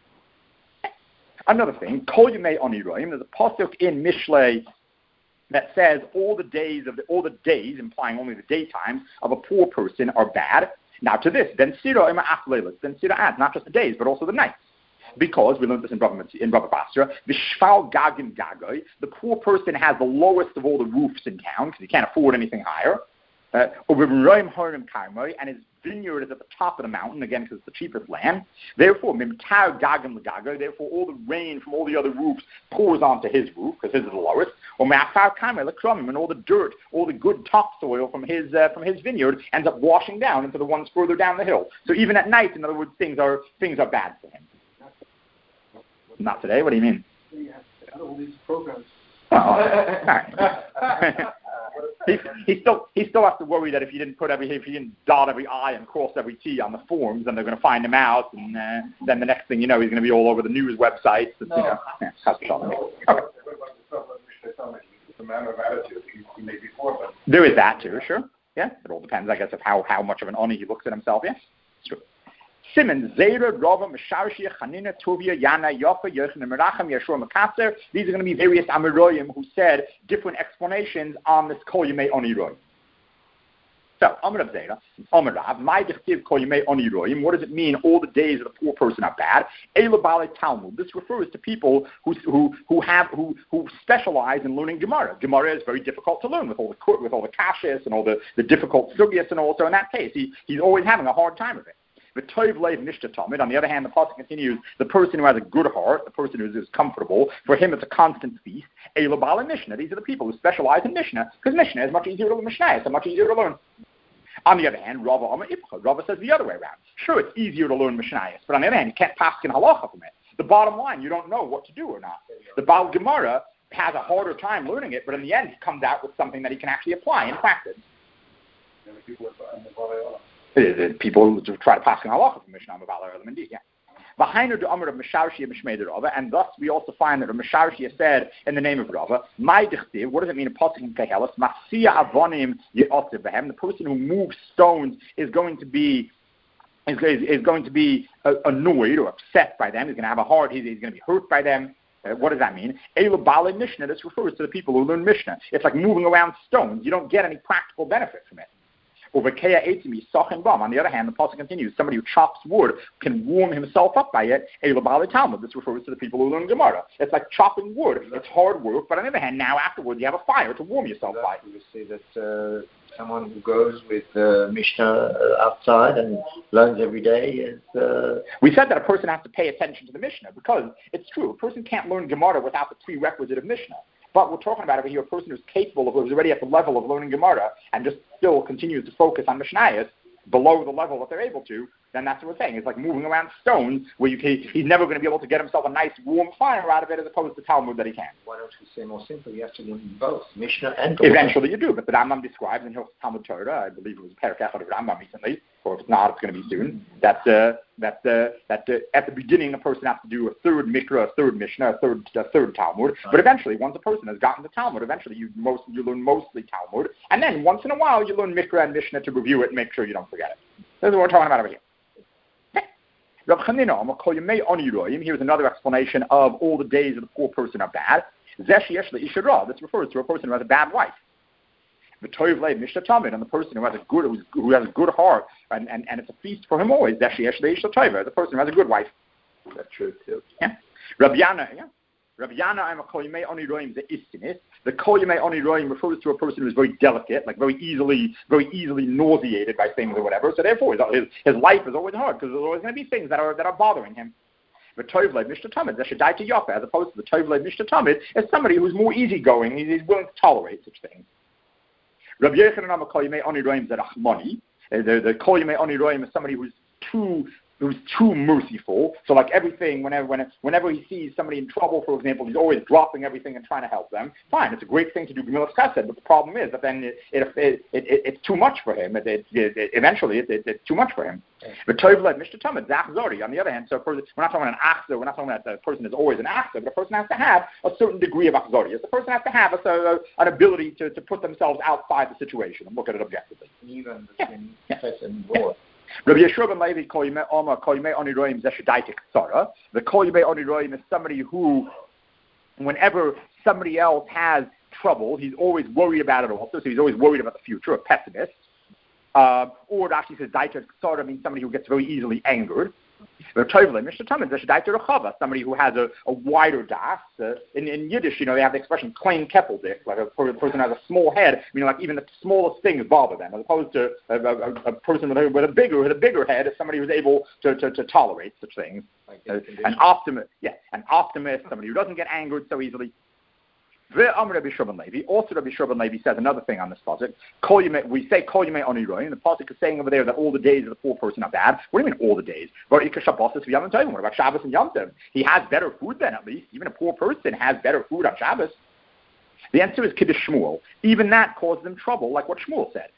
A: Another thing, Kol Yemei Oniroim, there's a pasuk in Mishlei that says all the days of the, all the days, implying only the daytimes of a poor person are bad. Now to this, then Sira Ima Afleilas, then Sira adds not just the days but also the nights. Because we learned this in Bava in Bava Basra, Vishval Gagim Gagoy, the poor person has the lowest of all the roofs in town because he can't afford anything higher. Uh, and his vineyard is at the top of the mountain, again, because it's the cheapest land. Therefore, therefore, all the rain from all the other roofs pours onto his roof, because his is the lowest. And all the dirt, all the good topsoil from his uh, from his vineyard ends up washing down into the ones further down the hill. So even at night, in other words, things are things are bad for him. Not today. What do you mean?
B: All these programs.
A: Oh, all right. he, he still he still has to worry that if you didn't put every if you didn't dot every I and cross every T on the forms, then they're going to find him out, and uh, then the next thing you know, he's going to be all over the news websites. And, no. You know, yeah, that's no. Okay. There is that too, sure. Yeah, it all depends, I guess, of how, how much of an honor he looks at himself. Yes, it's true. Simon, Zera, Rava, Mesharshia, Chanina, Tovia, Yana, Yofa, Yochanan, Meracham, Yeshua, Makatzer. These are going to be various Amiroyim who said different explanations on this Kol Yemei Oniroyim. So, Amar of Zera, Amar Rav, my Dechtiv Kol Yemei Oniroyim. What does it mean? All the days of the poor person are bad. Eila Bale Talmud. This refers to people who who who have who who specialize in learning Gemara. Gemara is very difficult to learn with all the with all the kashas and all the, the difficult sugyas, and also in that case, he he's always having a hard time of it. The Tov Lev Nishta Talmud. On the other hand, the pasuk continues: the person who has a good heart, the person who is comfortable, for him it's a constant feast. Eila Bale Mishnah. These are the people who specialize in Mishnah, because Mishnah is much easier to learn. Mishnah is much easier to learn. On the other hand, Rava Amar Ipcha. Rava says the other way around. Sure, it's easier to learn Mishnayos, but on the other hand, you can't pass in halacha from it. The bottom line, you don't know what to do or not. The Baal Gemara has a harder time learning it, but in the end, he comes out with something that he can actually apply in practice. People try to pass in halacha from Mishnah Baal Olam, indeed, yeah. And thus we also find that Mesharshia said in the name of Rava, my dichtiv, what does it mean in Pasuk in Kehelis? Masia avonim ye'otzev behem. The person who moves stones is going to be is, is going to be uh, annoyed or upset by them. He's going to have a hard. He's, he's going to be hurt by them. Uh, what does that mean? Eila Bale Mishnah. This refers to the people who learn Mishnah. It's like moving around stones. You don't get any practical benefit from it. On the other hand, the pasuk continues: somebody who chops wood can warm himself up by it. This refers to the people who learn Gemara. It's like chopping wood. It's hard work, but on the other hand, now afterwards you have a fire to warm yourself by.
B: You see that uh, someone who goes with uh, Mishnah outside and learns every day is. Uh...
A: We said that a person has to pay attention to the Mishnah because it's true. A person can't learn Gemara without the prerequisite of Mishnah. But we're talking about over here a person who's capable of, who's already at the level of learning Gemara and just still continues to focus on Mishnayos below the level that they're able to. then that's what we're saying. It's like moving around stones where you can, he's never going to be able to get himself a nice warm fire out of it as opposed to Talmud that he can.
B: Why don't you say more simply, you have to learn both, Mishnah and Torah?
A: Eventually you do, but the Rambam describes in Hilchos Talmud Torah, I believe it was a parak of the Rambam recently, or if it's not, it's going to be soon, that, uh, that, uh, that uh, at the beginning a person has to do a third Mikra, a third Mishnah, a third, a third Talmud, right. But eventually, once a person has gotten the Talmud, eventually you, most, you learn mostly Talmud, and then once in a while you learn Mikra and Mishnah to review it and make sure you don't forget it. This is what we're talking about over here. Here's another explanation of all the days of the poor person are bad. This refers to a person who has a bad wife. And the person who has a good who has a good heart and, and, and it's a feast for him always. The person who has a good wife.
C: That's true too.
A: Yeah. Rabbi Yana, yeah. Rabbi Yana, I'm a kol yimei oni roim the istinis. The kol yimei oni roim refers to a person who is very delicate, like very easily, very easily nauseated by things or whatever. So therefore, his, his life is always hard because there's always going to be things that are that are bothering him. But tovlei mishta tamid, that should die to yopa, as opposed to the tovlei mishta tamid, is somebody who's more easygoing. He's, he's willing to tolerate such things. Rabbi Yochanan, I'm a kol yimei oni roim the rachmani. The the kol yimei oni roim is somebody who's too. who's too merciful. So like everything, whenever whenever, whenever he sees somebody in trouble, for example, he's always dropping everything and trying to help them. Fine, it's a great thing to do Gemilas Chesed, but the problem is that then it, it, it, it, it, it's too much for him. It, it, it, eventually, it, it, it's too much for him. But Tovlet Mishta Tamid, Zachzori, on the other hand, so person, we're not talking about an achzer, we're not talking about that the person is always an achzer, but a person has to have a certain degree of achzori. The person has to have a, a, an ability to, to put themselves outside the situation and look at it objectively.
B: Even
A: between
B: Chesed and Lord.
A: Rabbi Yeshua ben Levi, Kol Yimei Oma, Kol Yimei Oni Roim Zeshadaitik Tzara. The Kol Yimei Oni Roim is somebody who, whenever somebody else has trouble, he's always worried about it also, so he's always worried about the future, a pessimist. Uh, or Rashi says Daitik Tzara means somebody who gets very easily angered. Somebody who has a, a wider das. Uh, in, in Yiddish, you know, they have the expression klein keppeldick, like a, a person has a small head, meaning like even the smallest things bother them, as opposed to a, a, a person with a, with a bigger with a bigger head is somebody who's able to, to, to tolerate such things. Like uh, an optimist, yeah, an optimist, somebody who doesn't get angered so easily. Also, Rabbi Shurban Levi says another thing on this pasuk. We say Kol Yimei Oni Roim. The pasuk is saying over there that all the days of the poor person are bad. What do you mean all the days? What about Shabbos and Yom Tov? He has better food then, at least. Even a poor person has better food on Shabbos. The answer is Kiddush Shmuel. Even that causes them trouble, like what Shmuel said.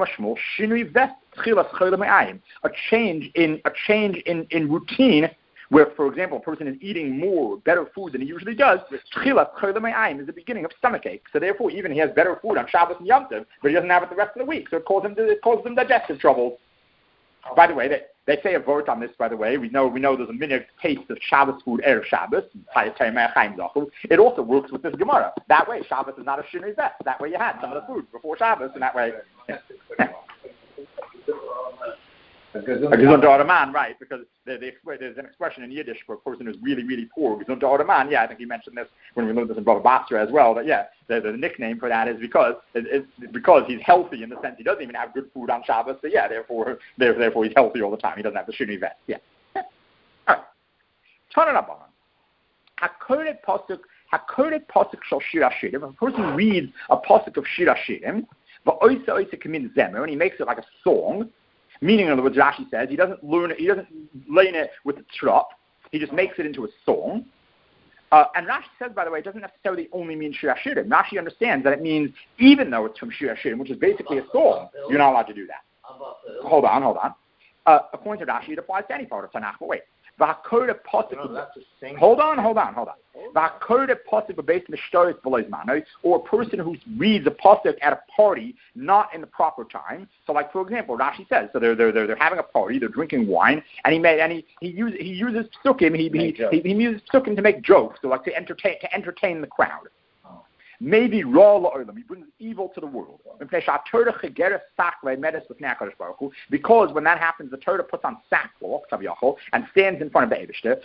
A: A change in a change in, in routine. Where, for example, a person is eating more, better food than he usually does, is the beginning of stomachache. So therefore, even he has better food on Shabbos and Yom Tov, but he doesn't have it the rest of the week. So it causes him, it causes him digestive troubles. Oh. By the way, they, they say a word on this, by the way. We know we know there's a minute taste of Shabbos food, Erev Shabbos. It also works with this Gemara. That way, Shabbos is not a shinui vet. That way you had some of the food before Shabbos, and that way... Yeah. A Gesundter Ottoman, right, because the, the, there's an expression in Yiddish for a person who's really, really poor. Gesundter Ottoman, yeah, I think you mentioned this when we learned this in Bava Basra as well, but yeah, the, the nickname for that is because it, it's because he's healthy in the sense he doesn't even have good food on Shabbos, so yeah, therefore, therefore he's healthy all the time. He doesn't have the shuni vet, yeah. yeah. All right. Turn it up on him. Hakodet Pasuk, Hakodet Pasuk Shal Shir HaShirim, if a person reads a Pasuk of Shir HaShirim, V'oisa Oisa Kamin Zemer, and he makes it like a song, meaning, in other words, Rashi says he doesn't learn it, he doesn't learn it with the trop, he just makes it into a song. Uh, and Rashi says, by the way, it doesn't necessarily only mean Shir HaShirim. Rashi understands that it means, even though it's from Shir HaShirim, which is basically a song, you're not allowed to do that. Hold on, hold on. Uh, according to Rashi, it applies to any part of Tanakh, but wait. Hold on, hold on, hold on. Or a person who reads a pasuk at a party not in the proper time. So, like for example, Rashi says, so they're they're they're, they're having a party, they're drinking wine, and he made and he he uses he uses psukim, he he, he he uses psukim to make jokes, so like to entertain to entertain the crowd. Maybe raw la'olam, he brings evil to the world. Because when that happens, the Torah puts on sackcloth and stands in front of the Eibishter.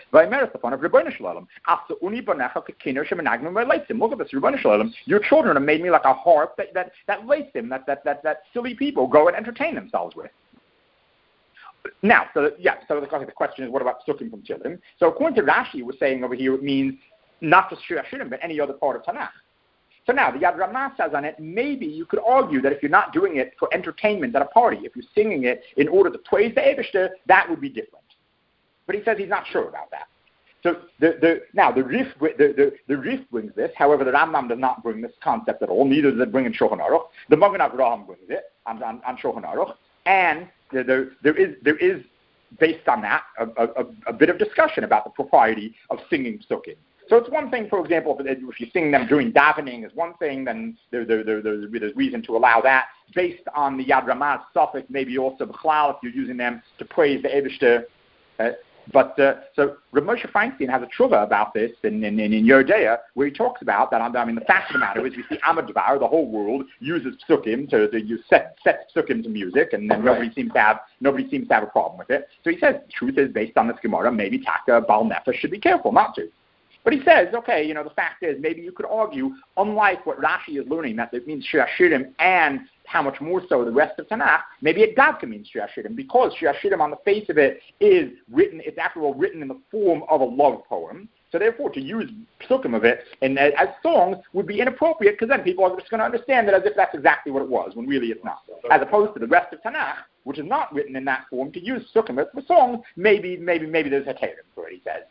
A: Look at this, Rebbeinu Shalom. Your children have made me like a harp that that that lates him, that that that that silly people go and entertain themselves with. Now, so yeah, so the question is, what about psukim from Tehillim? So according to Rashi, we're saying over here it means not just Shir HaShirim, but any other part of Tanakh. So now the Yad Ramah says on it, maybe you could argue that if you're not doing it for entertainment at a party, if you're singing it in order to praise the Eibishter, that would be different. But he says he's not sure about that. So the, the, now the Rif, the, the, the Rif brings this. However, the Rambam does not bring this concept at all. Neither does it bring in Shulchan Aruch. The Magen Avraham brings it on, on, on Shulchan Aruch. And there, there, there is there is based on that a, a, a bit of discussion about the propriety of singing psukim. So it's one thing, for example, if, if you sing them during davening is one thing, then there, there, there, there, there's reason to allow that. Based on the Yad Ramah's suffix, maybe also B'chlal, if you're using them to praise the Eibishter. Uh, but uh, so Rav Moshe Feinstein has a tshuva about this in in, in, in Yodea, where he talks about that. I mean, the fact of the matter is, we see Amud Dvar, the whole world uses psukim to, to use set set psukim to music, and then nobody seems to have nobody seems to have a problem with it. So he says the truth is, based on this Gemara, maybe Taka Bal Nefesh should be careful not to. But he says, okay, you know, the fact is, maybe you could argue, unlike what Rashi is learning, that it means Shir Hashirim and how much more so the rest of Tanakh, maybe it Davka means Shir Hashirim, because Shir Hashirim on the face of it is written, it's after all written in the form of a love poem. So therefore, to use psukim of it and uh, as songs would be inappropriate, because then people are just going to understand it as if that's exactly what it was, when really it's not. As opposed to the rest of Tanakh, which is not written in that form, to use psukim for songs, maybe, maybe, maybe there's heterim for it, he says.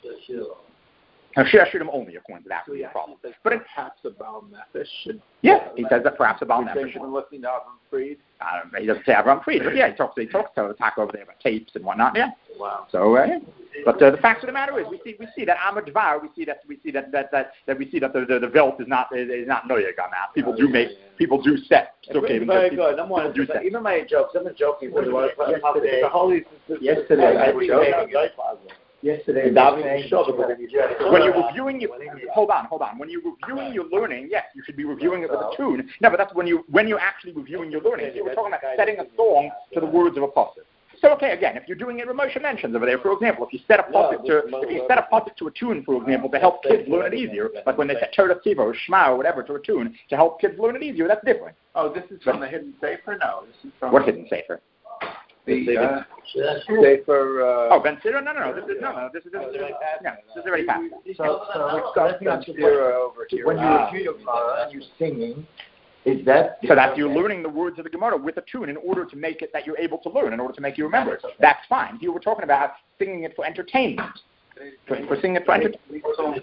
A: Shir Hashirim only, according to that, would be a problem. But it,
C: perhaps a Baal Nefesh should.
A: Yeah, he says that perhaps a Baal Nefesh.
C: Should listening to Avram Fried.
A: I don't know, he doesn't say Avram Fried, but yeah, he talks. He talks to talk over there about tapes and whatnot. Yeah.
C: Wow.
A: So, uh, yeah. But uh, the fact of the matter is, we see we see that Amud Dvar, we see that we see that that that, that we see that the the, the Velt is not is, is not noyeg on that. People do make people do set.
D: It's okay, very good. I'm one. Even my jokes. I'm not joking. Yesterday, yesterday, I was joking. Yesterday,
A: when you're reviewing your, hold on, hold on. When you're reviewing your learning, yes, you should be reviewing it with a tune. No, but that's when you when you're actually reviewing your learning. You were talking about setting a song to the words of a pasuk. So okay, again, if you're doing it, Ramosha mentions over there, for example, if you set a pasuk to if you set a pasuk to a tune, for example, to help kids learn it easier, like when they set Torah Tziva or Shema or whatever to a tune to help kids learn it easier, that's different.
C: Oh, this is from the Hidden Sefer? No, this is from
A: what Hidden Sefer?
C: The uh, Sefer. Uh,
A: oh, Ben Sira? No, no, no. This is no, no. This is this is yeah. This is already past.
B: So, so it's got Ben Sira over here. When you review your Gemara and you're singing, is that
A: so that you're learning the words of the Gemara with a tune in order to make it that you're able to learn, in order to make you remember it. That's fine. You were talking about singing it for entertainment. For, for singing it for entertainment.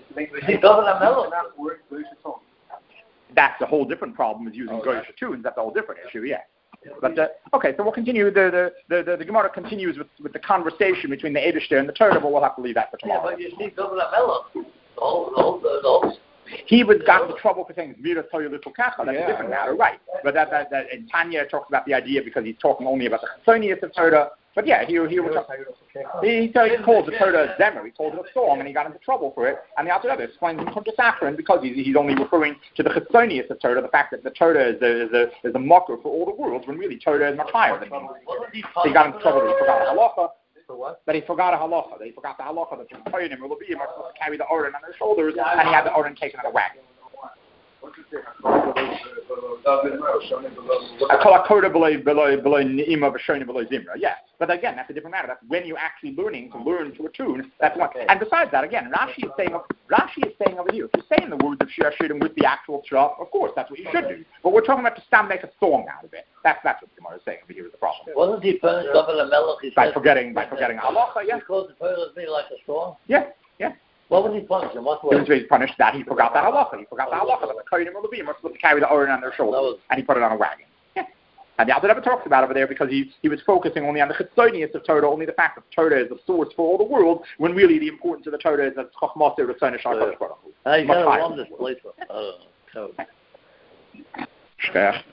A: That's a whole different problem with using Goyish tunes. That's a whole different issue. Yeah. But uh, okay, so we'll continue. The the, the, the Gemara continues with, with the conversation between the Eibishter and the Torah, but we'll have to leave that for tomorrow.
E: Yeah, but you see, the whole, the whole, the whole.
A: He was got into trouble for saying Mira Toya Little Kacha. That's yeah, a different matter, right? But that, that, that and Tanya talks about the idea because he's talking only about the Chesonius of Torah. But yeah, he he was he, he calls the Torah a Zemer. He calls it a song, and he got into trouble for it. And the Alter Rebbe explains in Kuntres Akron because he's he's only referring to the Chesonius of Torah, the fact that the Torah is a is a, is a mocker for all the worlds, when really Torah is much higher than him. So he got into trouble that he forgot a halacha.
B: For what?
A: That he forgot a halacha. That he forgot the halacha that the Kohanim or Levim are supposed to carry the Oren on their shoulders, and he had the Oren taken on a wagon. Yeah, but again, that's a different matter. That's when you're actually learning to learn to a tune. That's one. And besides that, again, Rashi is saying Rashi is saying over here, if you're saying the words of Shir Hashirim with the actual shah, of course, that's what you should do. But we're talking about to stop make a song out of it. That's that's what the Gemara is saying over here is the problem.
E: Wasn't he punished
A: by forgetting by forgetting halacha? Yeah.
E: Because the Torah is like a song.
A: Yeah, yeah.
E: What was he punished? And what was
A: he was punished that he forgot that halacha. He forgot the halacha that the Kohanim or Levim are supposed to carry the Oren on their shoulders, and he put it on a wagon. Yeah. And the Alter Rebbe talks about it over there because he he was focusing only on the Chesonius of Torah, only the fact that Torah is the source for all the world, when really the importance of the Torah is that it's Chochmah Tzorah Shar Kodesh Baruch Hu.
E: I got one this place. Oh, so.